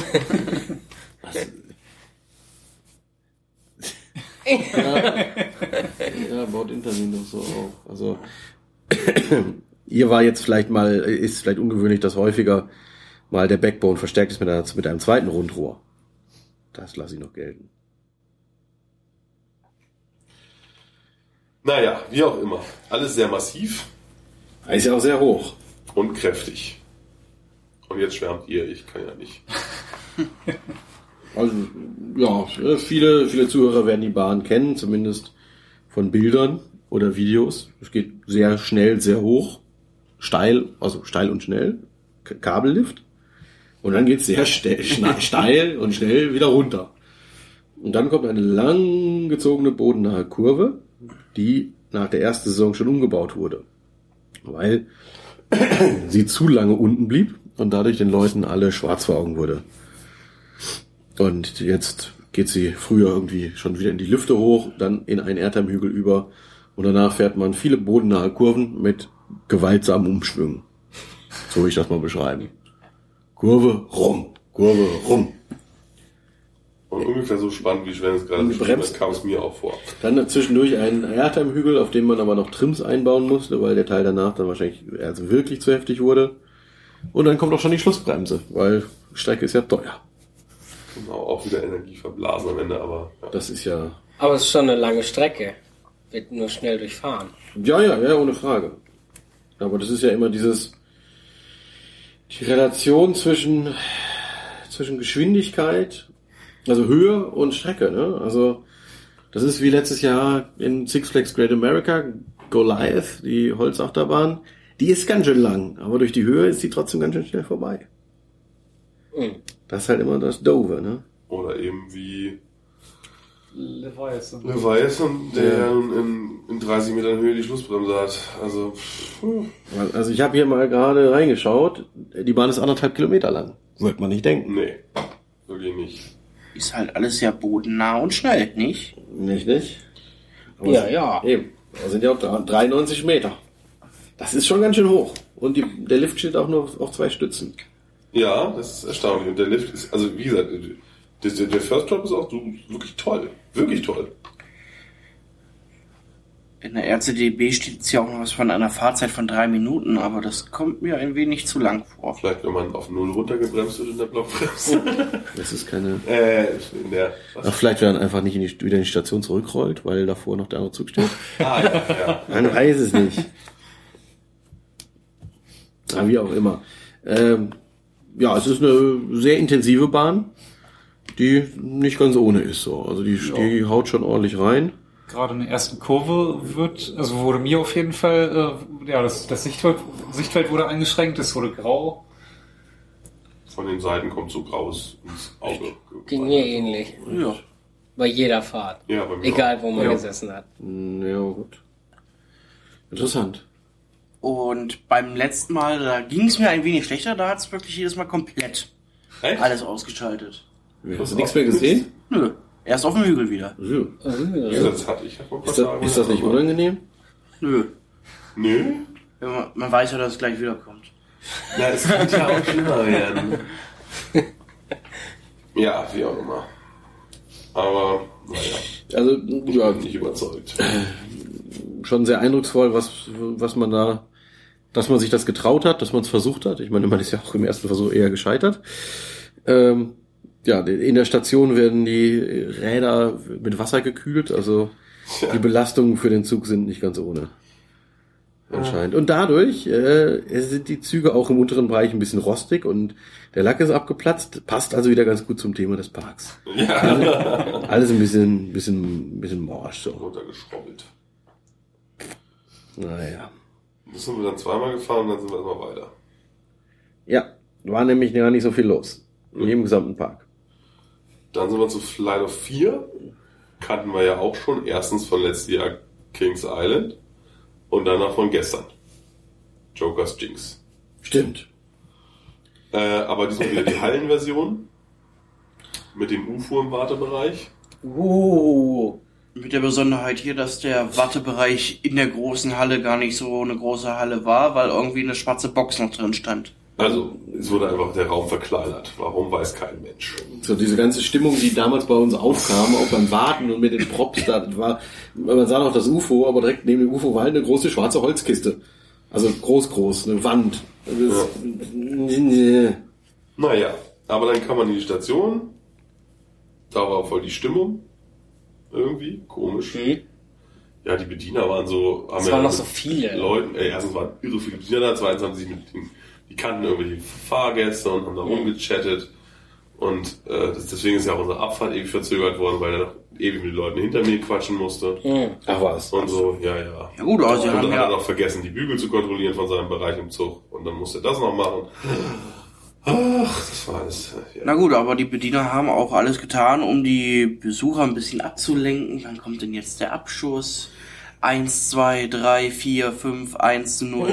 ja, ja, baut Intermin doch so auf. Also, ihr war jetzt vielleicht mal, ist vielleicht ungewöhnlich, dass häufiger mal der Backbone verstärkt ist mit, einer, mit einem zweiten Rundrohr. Das lasse ich noch gelten. Naja, wie auch immer. Alles sehr massiv Er ist ja auch sehr hoch. und kräftig. Und jetzt schwärmt ihr, ich kann ja nicht. Also, ja, viele, viele Zuhörer werden die Bahn kennen, zumindest von Bildern oder Videos. Es geht sehr schnell, sehr hoch, steil, also steil und schnell, K- Kabellift. Und dann geht's sehr ste- schna- steil und schnell wieder runter. Und dann kommt eine lang gezogene bodennahe Kurve, die nach der ersten Saison schon umgebaut wurde. Weil sie zu lange unten blieb und dadurch den Leuten alle schwarz vor Augen wurde. Und jetzt geht sie früher irgendwie schon wieder in die Lüfte hoch, dann in einen Erdheimhügel über und danach fährt man viele bodennahe Kurven mit gewaltsamen Umschwüngen. So will ich das mal beschreiben. Kurve, rum, Kurve, rum. Und ungefähr so spannend, wie Sven es gerade Und beschrieben bremst. hat, kam es mir auch vor. Dann zwischendurch ein Erdheimhügel, auf dem man aber noch Trims einbauen musste, weil der Teil danach dann wahrscheinlich also wirklich zu heftig wurde. Und dann kommt auch schon die Schlussbremse, weil Strecke ist ja teuer. Genau, auch wieder Energie verblasen am Ende, aber ja. Das ist ja... Aber es ist schon eine lange Strecke. Wird nur schnell durchfahren. Ja, ja, ja, ohne Frage. Aber das ist ja immer dieses... Die Relation zwischen, zwischen Geschwindigkeit, also Höhe und Strecke, ne? Also, das ist wie letztes Jahr in Six Flags Great America, Goliath, die Holzachterbahn. Die ist ganz schön lang, aber durch die Höhe ist die trotzdem ganz schön schnell vorbei. Mhm. Das ist halt immer das Doofe, ne? Oder eben wie Leviathan. Leviathan, der in, in dreißig Metern Höhe die Schlussbremse hat. Also, pff, Also ich habe hier mal gerade reingeschaut, die Bahn ist anderthalb Kilometer lang. Wird man nicht denken. nee, wirklich nicht. Ist halt alles sehr bodennah und schnell, nicht? Nicht, nicht? Aber Ja, es- ja. Eben. Da sind ja auch dreiundneunzig Meter. Das ist schon ganz schön hoch. Und die, der Lift steht auch nur auf, auf zwei Stützen. Ja, das ist erstaunlich. Und der Lift ist, also wie gesagt, der, der, der First Drop ist auch so wirklich toll. Wirklich toll. In der R C D B steht jetzt ja auch noch was von einer Fahrzeit von drei Minuten, aber das kommt mir ein wenig zu lang vor. Vielleicht, wenn man auf Null runtergebremst wird in der Blockbremse. Das ist keine... äh, in der, Ach, was? vielleicht, wenn er einfach nicht in die, wieder in die Station zurückrollt, weil davor noch der andere Zug steht. Ah, ja, ja. Man weiß es nicht. Ja, wie auch immer. Ähm, ja, es ist eine sehr intensive Bahn, die nicht ganz ohne ist. So. Also die, die haut schon ordentlich rein. Gerade in der ersten Kurve wird, also wurde mir auf jeden Fall, äh, ja, das, das Sichtfeld, Sichtfeld wurde eingeschränkt, es wurde grau. Von den Seiten kommt so graues ins Auge. Ging mir ähnlich. Ja. Bei jeder Fahrt. Ja, bei mir Egal, wo man Ja. gesessen hat. Hm, Ja, gut. Interessant. Und beim letzten Mal, da ging es mir ein wenig schlechter, da hat es wirklich jedes Mal komplett Echt? alles ausgeschaltet. Hast du nichts mehr gesehen? Nö, erst auf dem Hügel wieder. Ja. Wie gesagt, das hatte ich ja vor ein paar Ist, das, Tagen. ist das nicht unangenehm? Nö, Nö. Wenn man, man weiß ja, dass es gleich wiederkommt. Na, es könnte ja auch schlimmer werden. Ja, wie auch immer. Aber, naja, Also, ja, nicht überzeugt. schon sehr eindrucksvoll, was, was man da, dass man sich das getraut hat, dass man es versucht hat. Ich meine, man ist ja auch im ersten Versuch eher gescheitert. Ähm, ja, in der Station werden die Räder mit Wasser gekühlt, also Ja. die Belastungen für den Zug sind nicht ganz ohne. Anscheinend. Und dadurch äh, sind die Züge auch im unteren Bereich ein bisschen rostig und der Lack ist abgeplatzt, passt also wieder ganz gut zum Thema des Parks. Ja, Alles ein bisschen, bisschen, bisschen morsch so. runtergeschrobbelt. Naja. Das sind wir dann zweimal gefahren und dann sind wir erstmal weiter. Ja, war nämlich gar nicht so viel los. In jedem gesamten Park. Dann sind wir zu Flight of vier. Kannten wir ja auch schon. Erstens von letztes Jahr Kings Island und danach von gestern. Jokers Jinx. Stimmt. Äh, aber diesmal wieder die Hallenversion. Mit dem U F O im Wartebereich. Uh. Mit der Besonderheit hier, dass der Wartebereich in der großen Halle gar nicht so eine große Halle war, weil irgendwie eine schwarze Box noch drin stand. Also, es wurde einfach der Raum verkleinert. Warum, weiß kein Mensch. So diese ganze Stimmung, die damals bei uns aufkam, auch beim Warten und mit den Props, da war, man sah noch das U F O, aber direkt neben dem U F O war halt eine große schwarze Holzkiste. Also groß, groß, eine Wand. Das, ja. Naja, aber dann kam man in die Station. Da war voll die Stimmung. Irgendwie, komisch. Mhm. Ja, die Bediener waren so... Haben Es ja waren noch so viele. Leuten, äh, erstens waren irre viele Bediener da, zweitens haben sie sich mit den, die kannten irgendwelche Fahrgäste und haben da rumgechattet. Und äh, das, deswegen ist ja auch unsere Abfahrt ewig verzögert worden, weil er noch ewig mit den Leuten hinter mir quatschen musste. Mhm. ach was. Und so, ja, ja. Ja gut, aber sie und haben dann hat ja... er noch vergessen, die Bügel zu kontrollieren von seinem Bereich im Zug. Und dann musste er das noch machen. Ach, das war alles... Ja. Na gut, aber die Bediener haben auch alles getan, um die Besucher ein bisschen abzulenken. Dann kommt denn jetzt der Abschuss. Eins, zwei, drei, vier, fünf, eins zu null.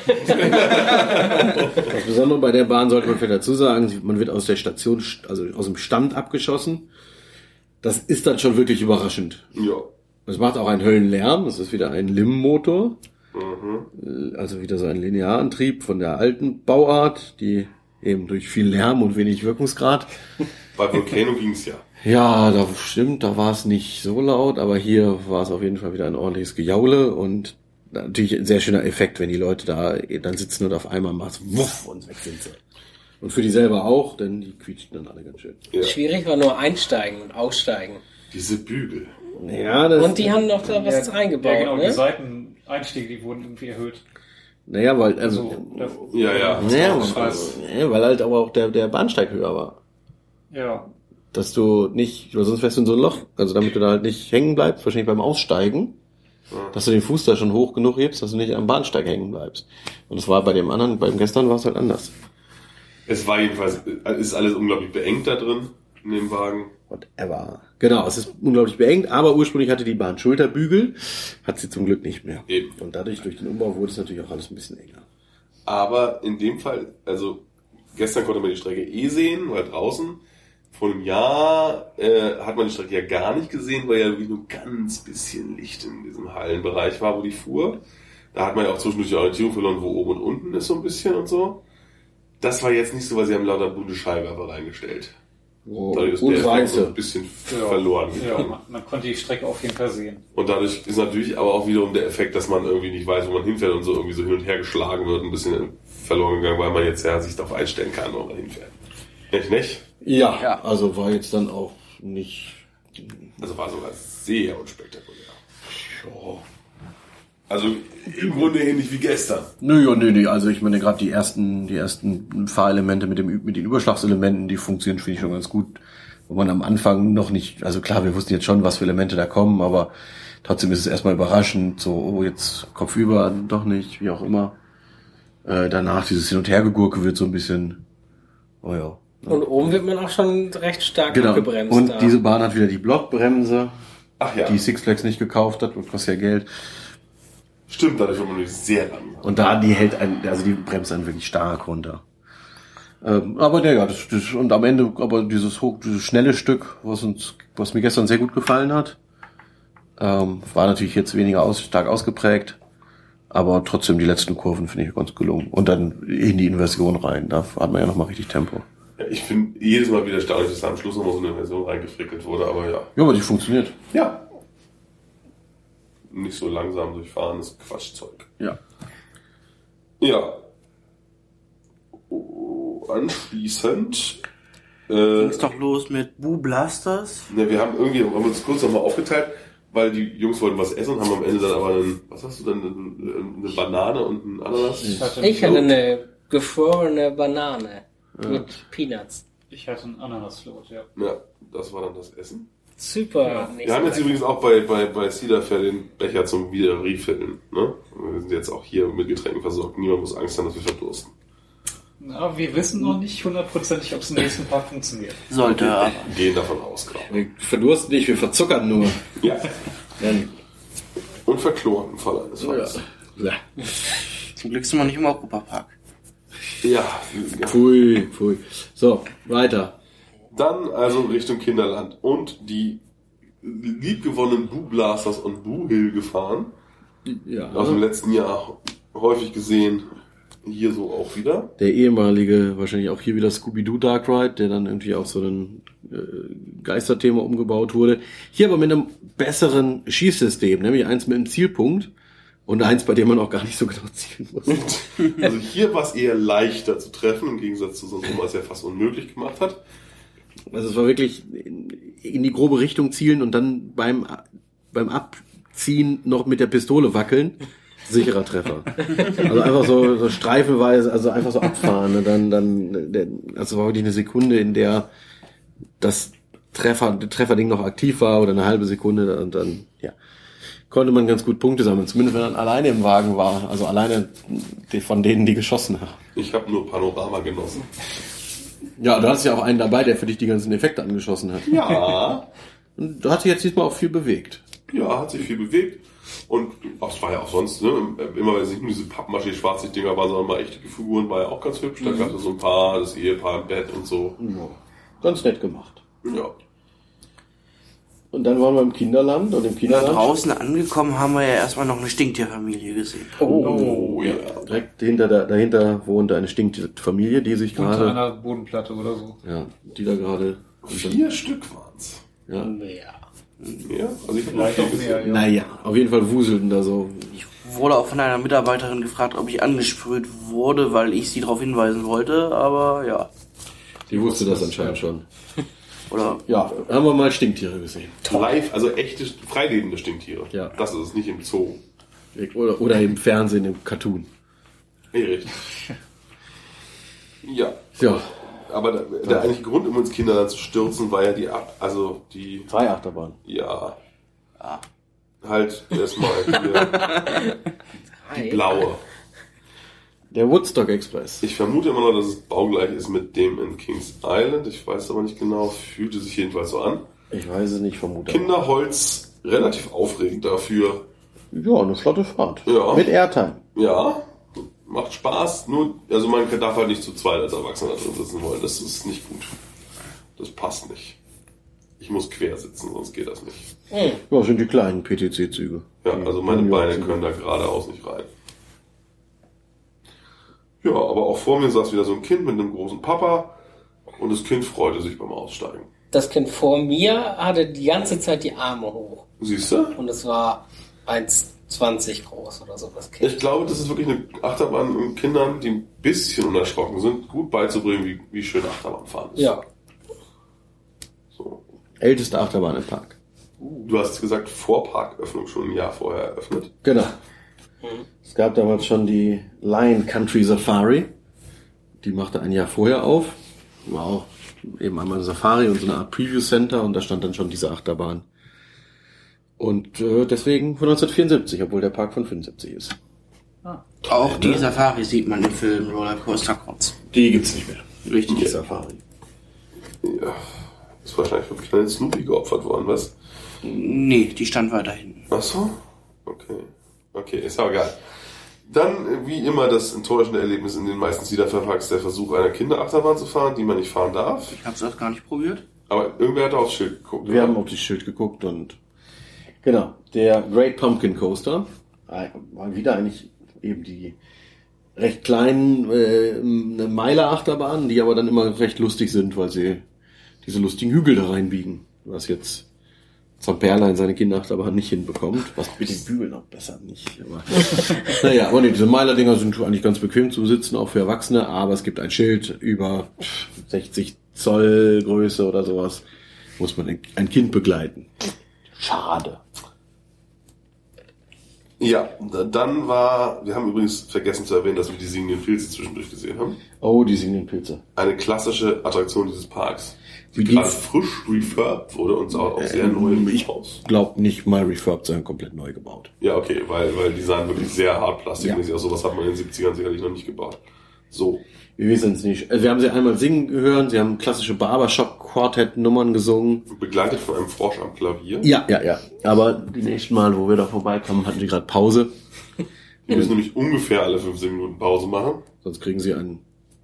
Das Besondere bei der Bahn sollte man vielleicht dazu sagen, man wird aus der Station, also aus dem Stand abgeschossen. Das ist dann schon wirklich überraschend. Ja. Es macht auch einen Höllenlärm, das ist wieder ein L I M-Motor. Mhm. Also wieder so ein Linearantrieb von der alten Bauart, die eben durch viel Lärm und wenig Wirkungsgrad. Bei Volcano ging's ja. Ja, da stimmt, da war es nicht so laut, aber hier war es auf jeden Fall wieder ein ordentliches Gejaule und natürlich ein sehr schöner Effekt, wenn die Leute da dann sitzen und auf einmal macht's wuff und weg sind sie. Und für die selber auch, denn die quietschten dann alle ganz schön. Ja. Schwierig war nur einsteigen und aussteigen. Diese Bügel. Ja, das, Und die haben noch da was ja, eingebaut, ja, genau, die ne? Seiteneinstiege, die wurden irgendwie erhöht. naja, weil, also, Also, das, Ja, ja. naja, ich weiß. ja, weil halt aber auch der, der Bahnsteig höher war. ja. Dass du nicht, weil sonst wärst du in so ein Loch, also damit du da halt nicht hängen bleibst, wahrscheinlich beim Aussteigen, dass du den Fuß da schon hoch genug hebst, dass du nicht am Bahnsteig hängen bleibst. Und das war bei dem anderen, beim gestern war es halt anders. Es war jedenfalls, ist alles unglaublich beengt da drin, in dem Wagen. Whatever. Genau, es ist unglaublich beengt, aber ursprünglich hatte die Bahn Schulterbügel, hat sie zum Glück nicht mehr. Eben. Und dadurch, durch den Umbau, wurde es natürlich auch alles ein bisschen enger. Aber in dem Fall, also gestern konnte man die Strecke eh sehen, weil draußen. Vor einem Jahr äh, hat man die Strecke ja gar nicht gesehen, weil ja wirklich nur ganz bisschen Licht in diesem Hallenbereich war, wo die fuhr. Da hat man ja auch zwischendurch die Orientierung verloren, wo oben und unten ist so ein bisschen und so. Das war jetzt nicht so, weil sie haben lauter bunte Scheinwerfer reingestellt. Oh, Dadurch ist und der Effekt so Weiße. ein bisschen Ja. verloren Ja, gegangen. man, man konnte die Strecke auf jeden Fall sehen. Und dadurch ist natürlich aber auch wiederum der Effekt, dass man irgendwie nicht weiß, wo man hinfährt und so irgendwie so hin und her geschlagen wird, ein bisschen verloren gegangen, weil man jetzt ja sich darauf einstellen kann, wo man hinfährt. Nicht, nicht? Ja, Ja. also war jetzt dann auch nicht... Also war sogar sehr unspektakulär. Ja. Also im Grunde ähnlich wie gestern. Nö, ja, nö, nö, also ich meine, gerade die ersten, die ersten Fahrelemente mit dem, mit den Überschlagselementen, die funktionieren, finde ich schon ganz gut. Wo man am Anfang noch nicht, also klar, wir wussten jetzt schon, was für Elemente da kommen, aber trotzdem ist es erstmal überraschend, so, oh, jetzt kopfüber, doch nicht, wie auch immer. Äh, danach dieses Hin- und Hergegurke wird so ein bisschen, oh ja. Und oben wird man auch schon recht stark Genau. abgebremst. Und da. diese Bahn hat wieder die Blockbremse, Ach ja, die Six Flags nicht gekauft hat, und kostet ja Geld. stimmt, dadurch war man nämlich sehr langsam. Und da, die hält einen, also die bremst einen wirklich stark runter. Ähm, aber der, ja, das, das, und am Ende, aber dieses hoch, dieses schnelle Stück, was uns, was mir gestern sehr gut gefallen hat, ähm, war natürlich jetzt weniger aus, stark ausgeprägt, aber trotzdem die letzten Kurven finde ich ganz gelungen. Und dann in die Inversion rein, da hat man ja nochmal richtig Tempo. Ja, ich finde jedes Mal wieder erstaunlich, dass da am Schluss nochmal so eine Version reingefrickelt wurde, aber ja. Ja, aber die funktioniert. Ja. Nicht so langsam durchfahrenes Quatschzeug. Ja. Ja. Oh, anschließend. Äh, Ging's doch los mit Boo Blasters. ne, wir haben irgendwie, haben uns kurz nochmal aufgeteilt, weil die Jungs wollten was essen und haben am Ende dann aber einen, was hast du denn, eine, eine Banane und einen Ananas? Ich hatte, Ich hatte eine gefrorene Banane mit Peanuts. ich hatte einen Ananasflot, ja. Ja, das war dann das Essen. Super. Ja. Nicht Wir haben so jetzt übrigens auch bei, bei, bei Cedar Fair den Becher zum Wiederrefillen. Ne? Wir sind jetzt auch hier mit Getränken versorgt. Niemand muss Angst haben, dass wir verdursten. Aber wir wissen noch nicht hundertprozentig, ob es im nächsten Park funktioniert. Sollte aber. Gehen davon aus, glaube Wir verdursten nicht, wir verzuckern nur. ich. Ja. Dann, Und verkloren im Fall eines Falles. ja. Zum Glück sind wir nicht im Europapark. Ja. Pfui, pfui. So, weiter. Dann also Richtung Kinderland und die liebgewonnenen Boo Blasters und Boo Hill gefahren. Ja. Aus dem letzten Jahr häufig gesehen. Hier so auch wieder. Der ehemalige, wahrscheinlich auch hier wieder Scooby-Doo Dark Ride, der dann irgendwie auf so ein äh, Geisterthema umgebaut wurde. Hier aber mit einem besseren Schießsystem, nämlich eins mit einem Zielpunkt und eins, bei dem man auch gar nicht so genau zielen muss. Also hier war es eher leichter zu treffen, im Gegensatz zu sonst, wo man es ja fast unmöglich gemacht hat. Also es war wirklich in, in die grobe Richtung zielen und dann beim, beim Abziehen noch mit der Pistole wackeln. Sicherer Treffer. Also einfach so, so streifenweise, also einfach so abfahren. Ne? Dann, dann, der, also war wirklich eine Sekunde, in der das Treffer, der Trefferding noch aktiv war oder eine halbe Sekunde und dann, ja, konnte man ganz gut Punkte sammeln. Zumindest wenn man alleine im Wagen war. Also alleine die, von denen, die geschossen haben. Ich habe nur Panorama genossen. Ja, du hast ja auch einen dabei, der für dich die ganzen Effekte angeschossen hat. Ja. Und da hat sich jetzt diesmal auch viel bewegt. Ja, hat sich viel bewegt. Und das war ja auch sonst, ne, immer wenn es nicht nur diese Pappmaché-Schwarzlicht-Dinger waren, sondern mal echte Figuren, war ja auch ganz hübsch. Da gab es so ein paar, das Ehepaar im Bett und so. Ja, ganz nett gemacht. Ja. Und dann waren wir im Kinderland und im Da Kinderland. draußen angekommen haben wir ja erstmal noch eine Stinktierfamilie gesehen. Oh, ja. Direkt hinter der, dahinter wohnte eine Stinktierfamilie, die sich Unter gerade, einer Bodenplatte oder so. ja, die da gerade, Vier Stück waren's. ja, Mehr. Ja, also ich habe noch Vielleicht viel auch mehr, gesehen. ja. naja, auf jeden Fall wuselten da so. Ich wurde auch von einer Mitarbeiterin gefragt, ob ich angesprüht wurde, weil ich sie darauf hinweisen wollte, aber ja. Die wusste das anscheinend schon. Oder Ja, haben wir mal Stinktiere gesehen. Live, also echte, freilebende Stinktiere. Ja. Das ist es, nicht im Zoo. Oder, oder im Fernsehen, im Cartoon. Nee, richtig. Ja. Ja, Aber der, der eigentliche Grund, um ins Kinderland zu stürzen, war ja die, Ab- also die, zwei Achterbahnen. ja, ah, halt erstmal hier, die blaue. Der Woodstock Express. Ich vermute immer noch, dass es baugleich ist mit dem in Kings Island. Ich weiß aber nicht genau, fühlte sich jedenfalls so an. Ich weiß es nicht, vermute. Kinderholz, relativ aufregend dafür. Ja, eine flotte Fahrt. Ja. Mit Airtime. Ja, macht Spaß, nur, also man darf halt nicht zu zweit als Erwachsener drin sitzen wollen. Das ist nicht gut. Das passt nicht. Ich muss quer sitzen, sonst geht das nicht. Hm. Ja, das sind die kleinen P T C-Züge. Ja, also meine Ja, Beine ja. können da geradeaus nicht rein. Ja, aber auch vor mir saß wieder so ein Kind mit einem großen Papa und das Kind freute sich beim Aussteigen. Das Kind vor mir hatte die ganze Zeit die Arme hoch. Siehst du? Und es war eins zwanzig groß oder so, das Kind. Ich glaube, das ist wirklich eine Achterbahn, um Kindern, die ein bisschen unerschrocken sind, gut beizubringen, wie, wie schön Achterbahn fahren ist. Ja. So. Älteste Achterbahn im Park. Du hast gesagt, vor Parköffnung schon ein Jahr vorher eröffnet. Genau. Es gab damals schon die Lion Country Safari. Die machte ein Jahr vorher auf. War auch eben einmal eine Safari und so eine Art Preview Center und da stand dann schon diese Achterbahn. Und äh, deswegen von neunzehnhundertvierundsiebzig, obwohl der Park von fünfundsiebzig ist. auch die Safari sieht man im Film Rollercoaster Cots. Die gibt's nicht mehr. Richtig. Die Safari. Ja. Ist wahrscheinlich für kleinen Snoopy geopfert worden, was? Nee, die stand weiter hinten. Ach so? Okay. Okay, ist aber egal. Dann, wie immer, das enttäuschende Erlebnis in den meisten Cedar-Parks, der Versuch, einer Kinderachterbahn zu fahren, die man nicht fahren darf. Ich hab's das gar nicht probiert. Aber irgendwer hat aufs Schild geguckt. Wir oder? haben auf das Schild geguckt und genau, der Great Pumpkin Coaster äh, war wieder eigentlich eben die recht kleinen äh, Meiler-Achterbahnen, die aber dann immer recht lustig sind, weil sie diese lustigen Hügel da reinbiegen, was jetzt Zamperla in seine Kinderachterbahn nicht hinbekommt, was mit den Bügeln noch besser nicht. Aber, naja, aber nee, diese Meiler-Dinger sind eigentlich ganz bequem zu sitzen, auch für Erwachsene, aber es gibt ein Schild über sechzig Zoll Größe oder sowas, muss man ein Kind begleiten. Schade. Ja, da- dann war, wir haben übrigens vergessen zu erwähnen, dass wir die singenden Pilze zwischendurch gesehen haben. Oh, die singenden Pilze. Eine klassische Attraktion dieses Parks, die Wie die- gerade frisch refurbed wurde und sah auch sehr neu Ich aus. glaube nicht mal refurbed, sondern komplett neu gebaut. Ja, okay, weil, weil die sahen wirklich sehr hart plastikmäßig Ja. aus. Sowas hat man in den siebzigern sicherlich noch nicht gebaut. So. Wir wissen es nicht. Also wir haben sie einmal singen gehört, sie haben klassische Barbershop-Quartett-Nummern gesungen. Begleitet von einem Frosch am Klavier. Ja, ja, ja. Aber die nächsten Mal, wo wir da vorbeikamen, hatten die gerade Pause. Wir müssen nämlich ungefähr alle fünfzehn Minuten Pause machen. Sonst kriegen sie einen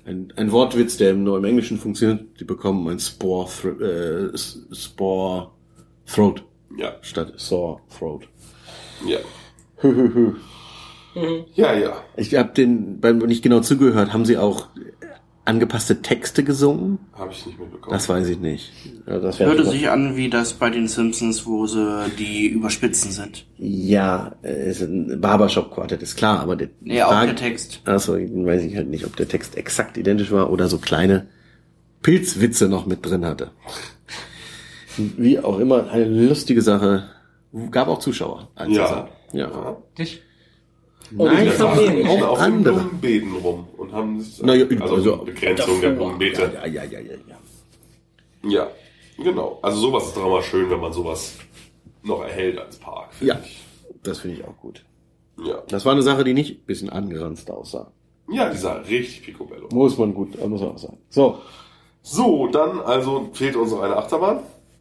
Ein, ein Wortwitz, der nur im Englischen funktioniert. Die bekommen ein Spore, Thr- äh, Spore Throat Ja, statt Sore Throat. ja. Hü, hü, hü. Ja, ja. Ich habe den beim nicht genau zugehört. Haben sie auch angepasste Texte gesungen? Habe ich nicht mitbekommen. Das weiß ich nicht. Ja, das wär Hörte noch- sich an wie das bei den Simpsons, wo sie die überspitzen sind. Ja, es ist ein Barbershop-Quartett, ist klar, aber der Ja, auch Frage- der Text. Achso, weiß ich halt nicht, ob der Text exakt identisch war oder so kleine Pilzwitze noch mit drin hatte. Wie auch immer, eine lustige Sache. Gab auch Zuschauer. als Ja. das war. Ja. Ja. Dich? Nein, die Familie. auch auf den andere. Blumenbeeten rum und haben sich, Na ja, also, also- Begrenzung der Blumenbeete. Ja, ja, ja, ja, ja. Ja, genau. Also sowas ist doch immer schön, wenn man sowas noch erhält als Park. finde Ja, ich. das finde ich auch gut. Ja. Das war eine Sache, die nicht ein bisschen angeranzt aussah. Ja, die sah richtig picobello. Muss man gut, muss man auch sagen. So, So, dann also fehlt uns noch eine Achterbahn.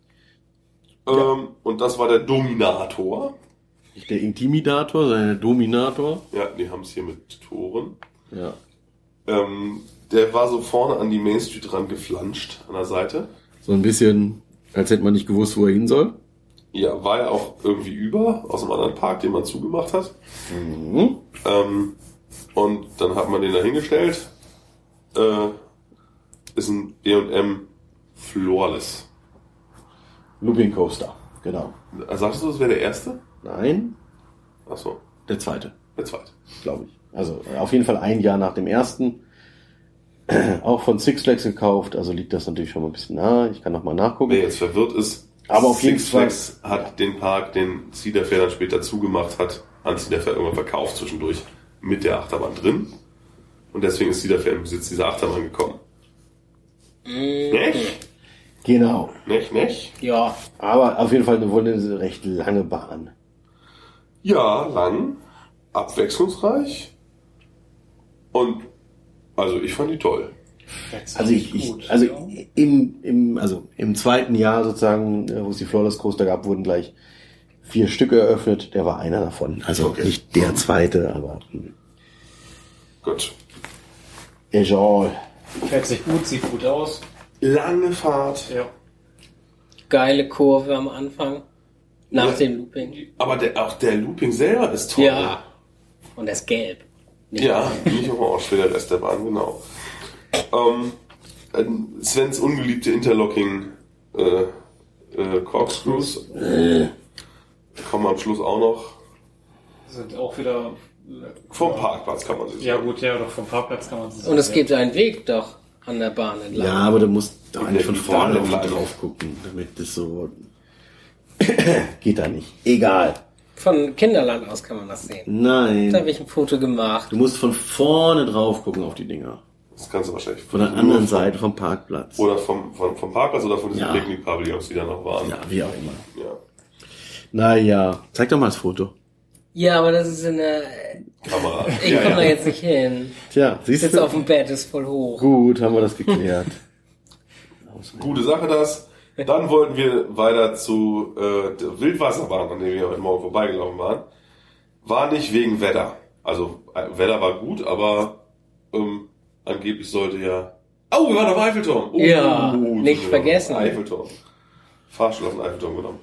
Ähm, und das war der Dominator. nicht der Intimidator, sondern der Dominator. Ja, die haben es hier mit Toren. Ja. Ähm, der war so vorne an die Main Street ran geflanscht an der Seite. So ein bisschen, als hätte man nicht gewusst, wo er hin soll. Ja, war ja auch irgendwie über aus einem anderen Park, den man zugemacht hat. Mhm. Ähm, und dann hat man den da hingestellt. Äh, ist ein B und M Floorless. Looping Coaster, genau. Sagst du, das wäre der erste? Nein, Achso, der zweite, der zweite. glaube ich. Also äh, auf jeden Fall ein Jahr nach dem ersten. Auch von Six Flags gekauft, also liegt das natürlich schon mal ein bisschen nahe. Ich kann noch mal nachgucken. Wer jetzt verwirrt ist, Aber auf jeden Six Fall- Flags hat den Park, den Cedar Fair dann später zugemacht hat, an Cedar Fair irgendwann verkauft zwischendurch mit der Achterbahn drin. Und deswegen ist Cedar Fair im Besitz dieser Achterbahn gekommen. Nicht? Genau. Nicht, nicht? Ja, Aber auf jeden Fall eine, wohl eine recht lange Bahn. Ja, lang, abwechslungsreich und also ich fand die toll. Also ich, ich also im, im, also im zweiten Jahr sozusagen, äh, wo es die Flawless Coaster gab, wurden gleich vier Stücke eröffnet. Der war einer davon. Also Okay. nicht der zweite, aber hm. Gut. Egal. Fährt sich gut, sieht gut aus. Lange Fahrt. Ja. geile Kurve am Anfang. Nach Ja. dem Looping. Aber der, auch der Looping selber ist toll. Ja. Und er ist gelb. Nicht Ja, nicht orange wie der Rest der Bahn, genau. Ähm, äh, Svens ungeliebte Interlocking äh, äh, Corkscrews Äh, kommen am Schluss auch noch. Sind auch wieder. Vom Parkplatz kann man sich Ja, gut, ja, doch vom Parkplatz kann man sie Und es ja. gibt einen Weg doch an der Bahn entlang. ja, aber du musst doch In nicht der von vorne auf Gitarre- die drauf gucken, damit das so geht da nicht. Egal. Von Kinderland aus kann man das sehen. Da Nein. habe ich ein Foto gemacht. Du musst von vorne drauf gucken auf die Dinger. Das kannst du wahrscheinlich Von der anderen Seite vom Parkplatz. Oder vom, vom, vom Parkplatz oder von diesen Ja. Picknick-Pavillons, die da noch waren. Ja, wie auch immer. Ja. Naja, zeig doch mal das Foto. Ja, aber das ist in der... Kamera. Ich ja, komme da ja. jetzt nicht hin. Tja, siehst Sitz du? auf dem Bett, ist voll hoch. Gut, haben wir das geklärt. Gute Sache das. Dann wollten wir weiter zu äh, der Wildwasserbahn, an der wir heute Morgen vorbeigelaufen waren. War nicht wegen Wetter. Also äh, Wetter war gut, aber ähm, angeblich sollte ja... Oh, wir waren auf dem Eiffelturm. Oh, Ja, sind nicht wir vergessen. auf dem Eiffelturm. Fahrstuhl auf den Eiffelturm genommen.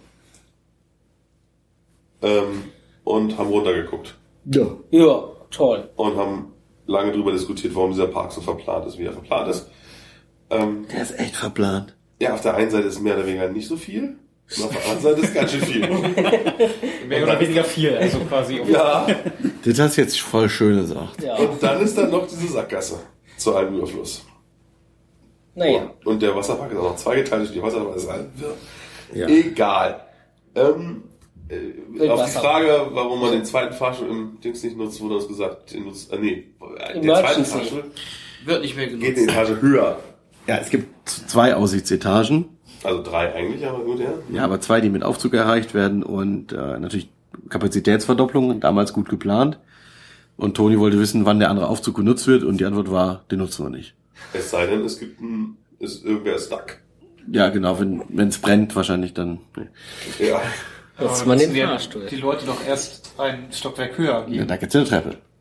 Ähm, und haben runtergeguckt. Ja. Ja, toll. Und haben lange darüber diskutiert, warum dieser Park so verplant ist, wie er verplant ist. Ähm, Der ist echt verplant. ja, auf der einen Seite ist mehr oder weniger nicht so viel. Und auf der anderen Seite ist ganz schön viel. Mehr oder weniger viel, also quasi. Ja. Das hast du jetzt voll schön gesagt. Ja. Und dann ist dann noch diese Sackgasse zu einem Überfluss. Naja. Und, und der Wasserpark ist auch noch zweigeteilt durch die Wasserpark ist halt Ja. egal. Ähm, äh, auf die Wasser. Frage, warum man den zweiten Fahrstuhl im Dings nicht nutzt, wurde uns gesagt, den nutzt, äh, nee, der zweite Emergency. Fahrstuhl Wird nicht mehr geht genutzt. eine Etage höher. Ja, es gibt zwei Aussichtsetagen. Also drei eigentlich, aber gut, ja. Ja, aber zwei, die mit Aufzug erreicht werden und äh, natürlich Kapazitätsverdopplung, damals gut geplant. Und Toni wollte wissen, wann der andere Aufzug genutzt wird und die Antwort war, den nutzen wir nicht. Es sei denn, es gibt ein, ist, irgendwer ist stuck. Ja, genau, wenn es brennt wahrscheinlich dann. Nee. Ja. Nutzt Aber man den müssen wir Fahrstuhl. Die Leute doch erst ein Stockwerk höher Ja, gehen. da gibt's eine Treppe.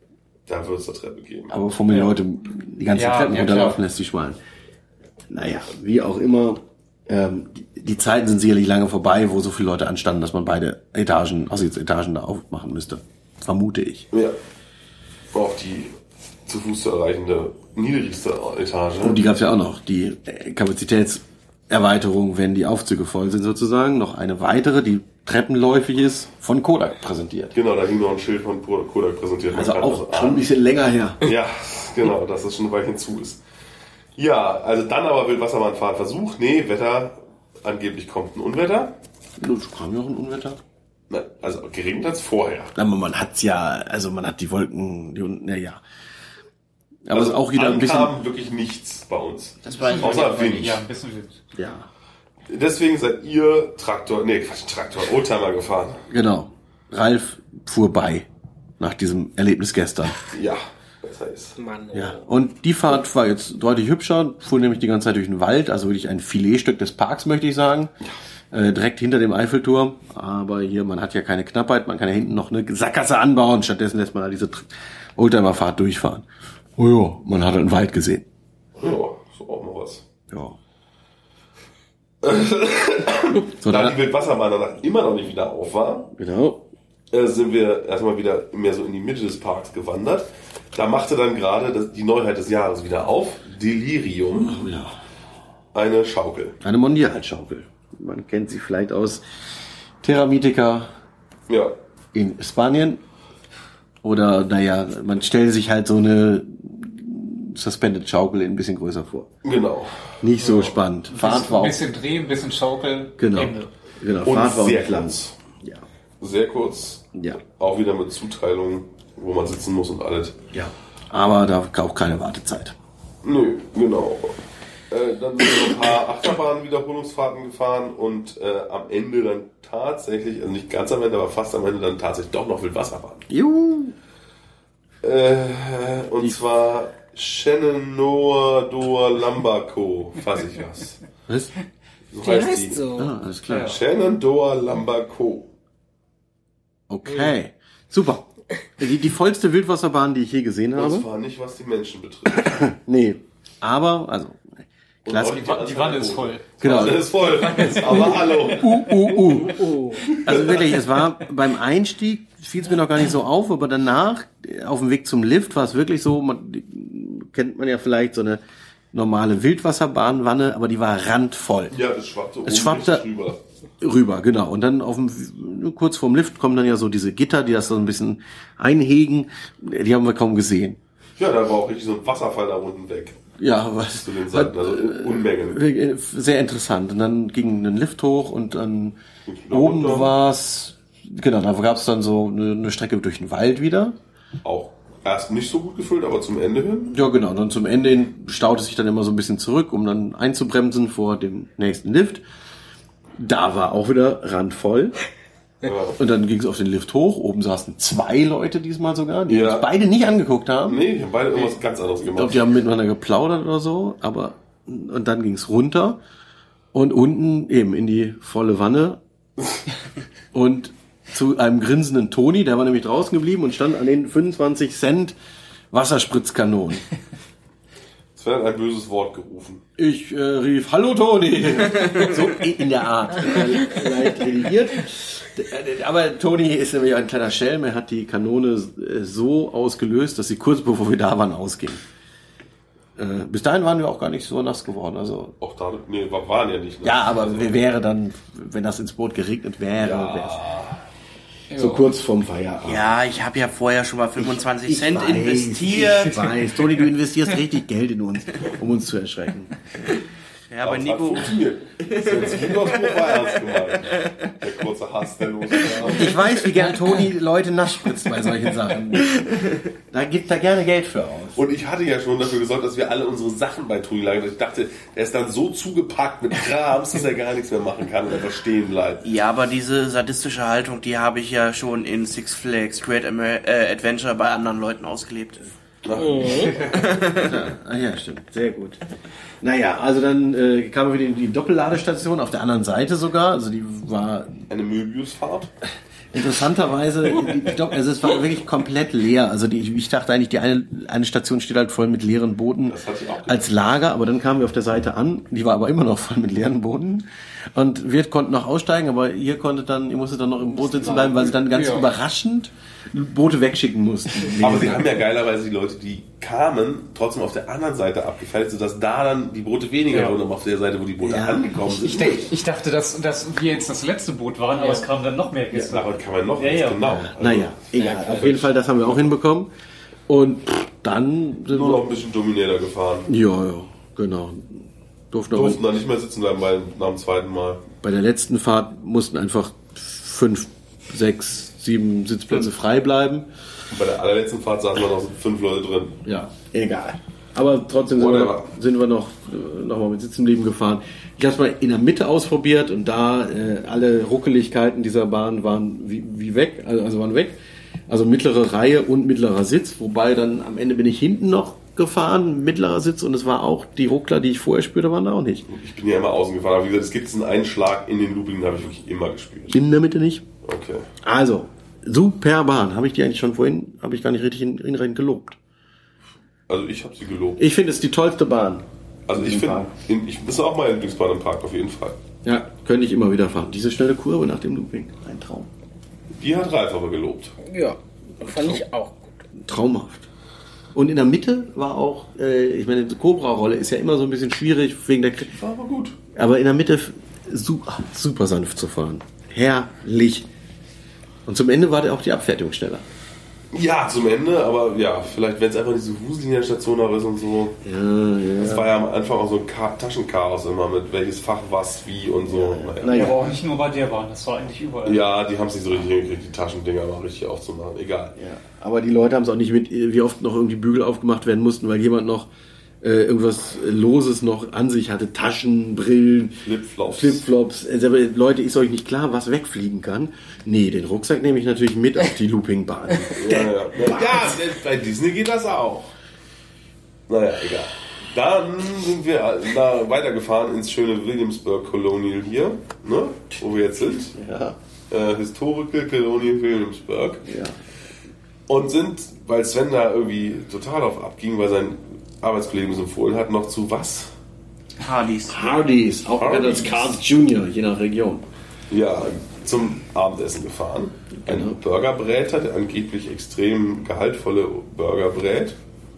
Da wird es eine Treppe geben. Aber bevor mir die Leute die ganzen Ja, Treppen ja, runterlaufen klar. lässt, die Schmalen. Naja, wie auch immer, ähm, die, die Zeiten sind sicherlich lange vorbei, wo so viele Leute anstanden, dass man beide Etagen, Aussichtsetagen da aufmachen müsste. Vermute ich. Ja. Auch die zu Fuß zu erreichende niedrigste Etage. Und die gab's ja auch noch. Die äh, Kapazitätserweiterung, wenn die Aufzüge voll sind sozusagen. Noch eine weitere, die treppenläufig ist, von Kodak präsentiert. Genau, da hing noch ein Schild von Kodak präsentiert. Man Also kann auch das schon ein bisschen länger her. Ja, genau, dass es schon ein Weilchen zu ist. Ja, also dann aber Wildwasserbahnfahren versucht. Nee, Wetter, angeblich kommt ein Unwetter. Nun kam ja auch ein Unwetter. Na, also geregnet als vorher. Aber man hat's ja, also man hat die Wolken, die unten, naja. Aber Also es ist auch wieder ein bisschen, ankam wirklich nichts bei uns. Das war Außer Wind. Ja, ein bisschen Wind. ja, Deswegen seid ihr Traktor, nee, Quatsch, Traktor, Oldtimer gefahren. genau. Ralf fuhr bei nach diesem Erlebnis gestern. Ja, besser ist. Mann, Ja. Und die Fahrt war jetzt deutlich hübscher, fuhr nämlich die ganze Zeit durch den Wald, also wirklich ein Filetstück des Parks, möchte ich sagen. Äh, direkt hinter dem Eiffelturm. Aber hier, man hat ja keine Knappheit, man kann ja hinten noch eine Sackgasse anbauen, stattdessen lässt man da diese Oldtimer-Fahrt durchfahren. Oh ja, man hat einen Wald gesehen. Ja, so auch noch was. Ja. So, Da dann, die Wildwasserbahn danach immer noch nicht wieder auf war, genau. äh, sind wir erstmal wieder mehr so in die Mitte des Parks gewandert. Da machte dann gerade das, die Neuheit des Jahres wieder auf, Delirium, Oh ja. eine Schaukel. Eine Mondialschaukel. Man kennt sie vielleicht aus Terra Mythica Ja, in Spanien. Oder, naja, man stellt sich halt so eine Suspended Schaukel ein bisschen größer vor. genau. Nicht so spannend. Fahrt war Ein auch, bisschen drehen, ein bisschen schaukeln. genau. Ende. Genau, Und Fahrt war sehr auch lang. kurz. Ja. Sehr kurz. Ja. Auch wieder mit Zuteilung, wo man sitzen muss und alles. Ja. Aber da auch keine Wartezeit. Nö, genau. Äh, dann sind wir noch ein paar Achterbahn-Wiederholungsfahrten gefahren und äh, am Ende dann tatsächlich, also nicht ganz am Ende, aber fast am Ende dann tatsächlich doch noch Wildwasserbahn. Juhu. Äh, und zwar Shenandoah Doa Lambaco, fass ich was. Was? So Die heißt heißt die. so. Ah, alles klar. Ja. Shenandoah Lambaco. Okay. Super. Die, die vollste Wildwasserbahn, die ich je gesehen Und habe. zwar nicht, was die Menschen betrifft. Nee. Aber, also, Und klasse. auch Die, Wa- die Wanne ist voll. Genau. Wanne ist voll. Aber hallo. Uh, uh, uh. Oh. Also wirklich, es war beim Einstieg, fiel es mir noch gar nicht so auf, aber danach, auf dem Weg zum Lift, war es wirklich so, man, die, kennt man ja vielleicht so eine normale Wildwasserbahnwanne, aber die war randvoll. Ja, es schwappte oben Es schwappte- richtig rüber. Rüber, genau. Und dann auf dem, kurz vorm Lift kommen dann ja so diese Gitter, die das so ein bisschen einhegen. Die haben wir kaum gesehen. Ja, da war auch richtig so ein Wasserfall da unten weg. Ja, was? Zu den Seiten, also Unmengen. Sehr interessant. Und dann ging ein Lift hoch und dann Und oben runter. war's, genau, da gab's dann so eine, eine Strecke durch den Wald wieder. Auch erst nicht so gut gefüllt, aber zum Ende hin. Ja, genau. Und dann zum Ende hin staute sich dann immer so ein bisschen zurück, um dann einzubremsen vor dem nächsten Lift. Da war auch wieder randvoll. Ja. Und dann ging es auf den Lift hoch. Oben saßen zwei Leute diesmal sogar, die Ja. uns beide nicht angeguckt haben. Nee, die haben beide irgendwas ganz anderes Ich glaube, gemacht. die haben miteinander geplaudert oder so. Aber und dann ging es runter und unten eben in die volle Wanne und zu einem grinsenden Toni, der war nämlich draußen geblieben und stand an den fünfundzwanzig Cent Wasserspritzkanonen. Es wird ein böses Wort gerufen. Ich äh, rief, hallo Toni! So in der Art. Äh, leicht redigiert. Aber Toni ist nämlich ein kleiner Schelm. Er hat die Kanone äh, so ausgelöst, dass sie kurz bevor wir da waren, ausging. Äh, bis dahin waren wir auch gar nicht so nass geworden. Also Auch da, nee, wir waren ja nicht. Ne? ja, aber wer wäre dann, wenn das ins Boot geregnet wäre, Ja. wär's so kurz vorm Feierabend. Ja, ich habe ja vorher schon mal fünfundzwanzig Ich Cent weiß, investiert. Ich weiß. Toni, du investierst richtig Geld in uns, um uns zu erschrecken. Ja, aber es hat Nico, funktioniert. Das ist ein Spruch war ernst gemeint. Der kurze Hass, der losgegangen. Ich weiß, wie gern Toni Leute nass spritzt bei solchen Sachen. Da gibt er gerne Geld für aus. Und ich hatte ja schon dafür gesorgt, dass wir alle unsere Sachen bei Toni lagern. Ich dachte, er ist dann so zugepackt mit Krams, dass er gar nichts mehr machen kann und einfach stehen bleibt. ja, aber diese sadistische Haltung, die habe ich ja schon in Six Flags Great Amer äh, Adventure bei anderen Leuten ausgelebt. Ah ja, stimmt. Sehr gut. Naja, also dann äh, kamen wir wieder in die Doppelladestation auf der anderen Seite sogar. Also die war, Eine Möbiusfahrt. Interessanterweise, ich glaube, also es war wirklich komplett leer. Also die, ich dachte eigentlich, die eine, eine Station steht halt voll mit leeren Booten als Lager, aber dann kamen wir auf der Seite an, die war aber immer noch voll mit leeren Booten. Und wir konnten noch aussteigen, aber ihr konntet dann, ihr musstet dann noch im Boot sitzen bleiben, weil sie dann ganz ja. überraschend Boote wegschicken mussten. Aber sie haben ja geilerweise die Leute, die kamen, trotzdem auf der anderen Seite abgefertigt, sodass da dann die Boote weniger ja. wurden, aber auf der Seite, wo die Boote ja. angekommen sind. Ich, denk, ich dachte, dass, dass wir jetzt das letzte Boot waren, ja. aber es kamen dann noch mehr Gäste. Ja, nachher kam man noch ja, ja. genau. Also, naja, egal. Auf jeden Fall, das haben wir auch hinbekommen. Und dann sind nur wir noch ein bisschen Dominator gefahren. Ja, ja, genau. Durften, Durften da nicht mehr sitzen bleiben bei, nach dem zweiten Mal. Bei der letzten Fahrt mussten einfach fünf, sechs, sieben Sitzplätze frei bleiben. Und bei der allerletzten Fahrt saßen wir noch fünf Leute drin. Ja, egal. Aber trotzdem sind, wir, sind wir noch, noch mal mit Sitzenblieben gefahren. Ich habe es mal in der Mitte ausprobiert und da äh, alle Ruckeligkeiten dieser Bahn waren wie, wie weg, also, also waren weg. Also mittlere Reihe und mittlerer Sitz, wobei dann am Ende bin ich hinten noch gefahren, mittlerer Sitz, und es war auch, die Ruckler, die ich vorher spürte, waren da auch nicht. Ich bin ja immer außen gefahren, aber wie gesagt, es gibt einen Einschlag in den Looping, den habe ich wirklich immer gespielt. In der Mitte nicht? Okay. Also, super Bahn. Habe ich die eigentlich schon vorhin, habe ich gar nicht richtig in, in gelobt. Also ich habe sie gelobt. Ich finde es die tollste Bahn. Also ich finde, ich ist auch meine Lieblingsbahn im Park, auf jeden Fall. Ja, könnte ich immer wieder fahren. Diese schnelle Kurve nach dem Looping, ein Traum. Die hat Ralf aber gelobt. Ja, fand ich auch gut. Traumhaft. Und in der Mitte war auch, äh, ich meine, die Cobra-Rolle ist ja immer so ein bisschen schwierig wegen der Kritik. War aber gut. Aber in der Mitte super, super sanft zu fahren. Herrlich. Und zum Ende war auch die Abfertigung schneller. Ja, zum Ende, aber ja, vielleicht, wenn es einfach diese Wuselinie-Station noch ist und so. Ja, ja. Das war ja am Anfang auch so ein Ka- Taschenchaos immer mit welches Fach was, wie und so. Ja, ja. Naja. Naja, aber auch nicht nur bei der Bahn, das war eigentlich überall. Ja, die haben es nicht so richtig hingekriegt, die Taschendinger mal richtig aufzumachen. Egal. Ja. Aber die Leute haben es auch nicht mit, wie oft noch irgendwie Bügel aufgemacht werden mussten, weil jemand noch äh, irgendwas Loses noch an sich hatte. Taschen, Brillen, Flipflops. Flipflops. Also, Leute, ist euch nicht klar, was wegfliegen kann? Nee, den Rucksack nehme ich natürlich mit auf die Loopingbahn. Ja, ja. ja, bei Disney geht das auch. Naja, egal. Dann sind wir da weitergefahren ins schöne Williamsburg Colonial hier, ne? Wo wir jetzt sind. Ja. Äh, Historical Colonial Williamsburg. Ja. Und sind, weil Sven da irgendwie total auf abging, weil sein Arbeitskollege uns empfohlen hat, noch zu was? Hardys. Hardys, auch bekannt als Carl's Junior, je nach Region. Ja, zum Abendessen gefahren. Ein Genau. Burgerbräter, der angeblich extrem gehaltvolle Burger brät.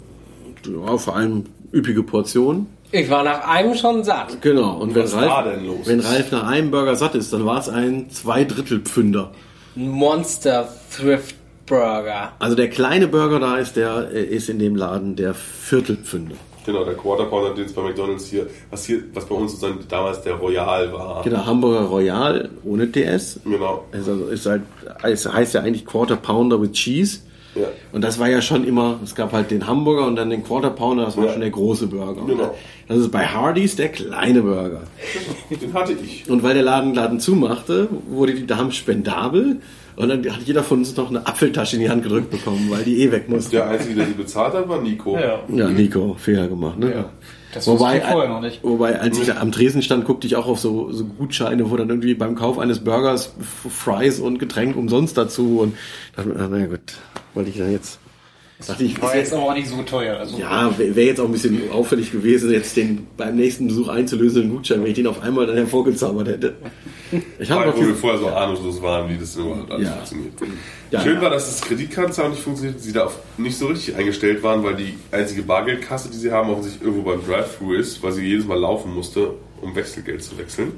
Ja, vor allem üppige Portionen. Ich war nach einem schon satt. Genau, und wenn Was war Ralf, denn los? wenn Ralf nach einem Burger satt ist, dann war es ein Zweidrittelpfünder. Monster Thrift Burger. Also der kleine Burger da ist, der äh, ist in dem Laden der Viertelpfünder. Genau, der Quarter Pounder, den es bei McDonald's hier, was hier, was bei uns sozusagen damals der Royal war. Genau, Hamburger Royal ohne T S. Genau. Also ist halt, es heißt ja eigentlich Quarter Pounder with Cheese. Ja. Und das war ja schon immer, es gab halt den Hamburger und dann den Quarter Pounder, das war Ja. schon der große Burger. Genau. Das ist bei Hardys der kleine Burger. Den hatte ich. Und weil der Laden Laden zumachte, wurde die Dame spendabel und dann hat jeder von uns noch eine Apfeltasche in die Hand gedrückt bekommen, weil die eh weg musste. Der Einzige, der sie bezahlt hat, war Nico. Ja. Ja, Nico, Fehler gemacht, ne? Ja. Das Wobei, wusste ich vorher noch nicht. wobei, als ich da am Tresen stand, guckte ich auch auf so, so Gutscheine, wo dann irgendwie beim Kauf eines Burgers Fries und Getränk umsonst dazu und dachte mir, na gut, wollte ich dann jetzt. Dachte ich, War jetzt aber auch nicht so teuer. Also ja, wäre wär jetzt auch ein bisschen auffällig gewesen, jetzt den beim nächsten Besuch einzulösenden Gutschein, wenn ich den auf einmal dann hervorgezaubert hätte. Ich habe Weil noch wo wir vorher so ahnungslos waren, wie das denn überhaupt alles Ja. funktioniert. Ja. Schön war, dass das Kreditkartenzahlung nicht funktioniert, sie da auch nicht so richtig eingestellt waren, weil die einzige Bargeldkasse, die sie haben, offensichtlich irgendwo beim Drive-Thru ist, weil sie jedes Mal laufen musste, um Wechselgeld zu wechseln.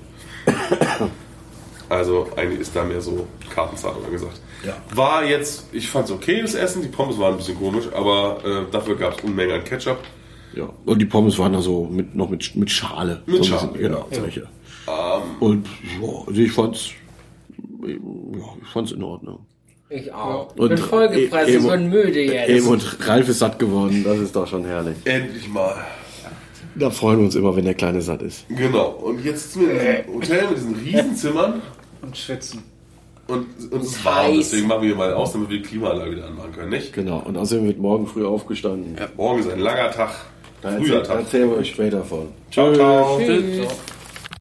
Also eigentlich ist da mehr so Kartenzahlung angesagt. Ja. War jetzt, ich fand es okay, das Essen, die Pommes waren ein bisschen komisch, aber äh, dafür gab es Unmengen an Ketchup. Ja. Und die Pommes waren da so mit, noch mit, mit Schale. Mit so ein Schale, bisschen, genau, solche. Ähm, Und ja, also ich fand's, ja, ich fand's in Ordnung. Ich auch. Und bin vollgepresst, ich Emo- bin müde jetzt. Eben und Ralf ist satt geworden, das ist doch schon herrlich. endlich mal. Da freuen wir uns immer, wenn der Kleine satt ist. Genau. Und jetzt sitzen wir in diesem Hotel mit diesen Riesenzimmern und schwitzen. und uns ist warm, heiß. deswegen machen wir mal aus, damit wir die Klimaanlage wieder anmachen können, nicht? Genau, und außerdem wird morgen früh aufgestanden. Ja, morgen ist ein langer Tag, Da früher erzähl, Tag. erzählen wir euch später von. Ciao, ciao. Tschüss. So.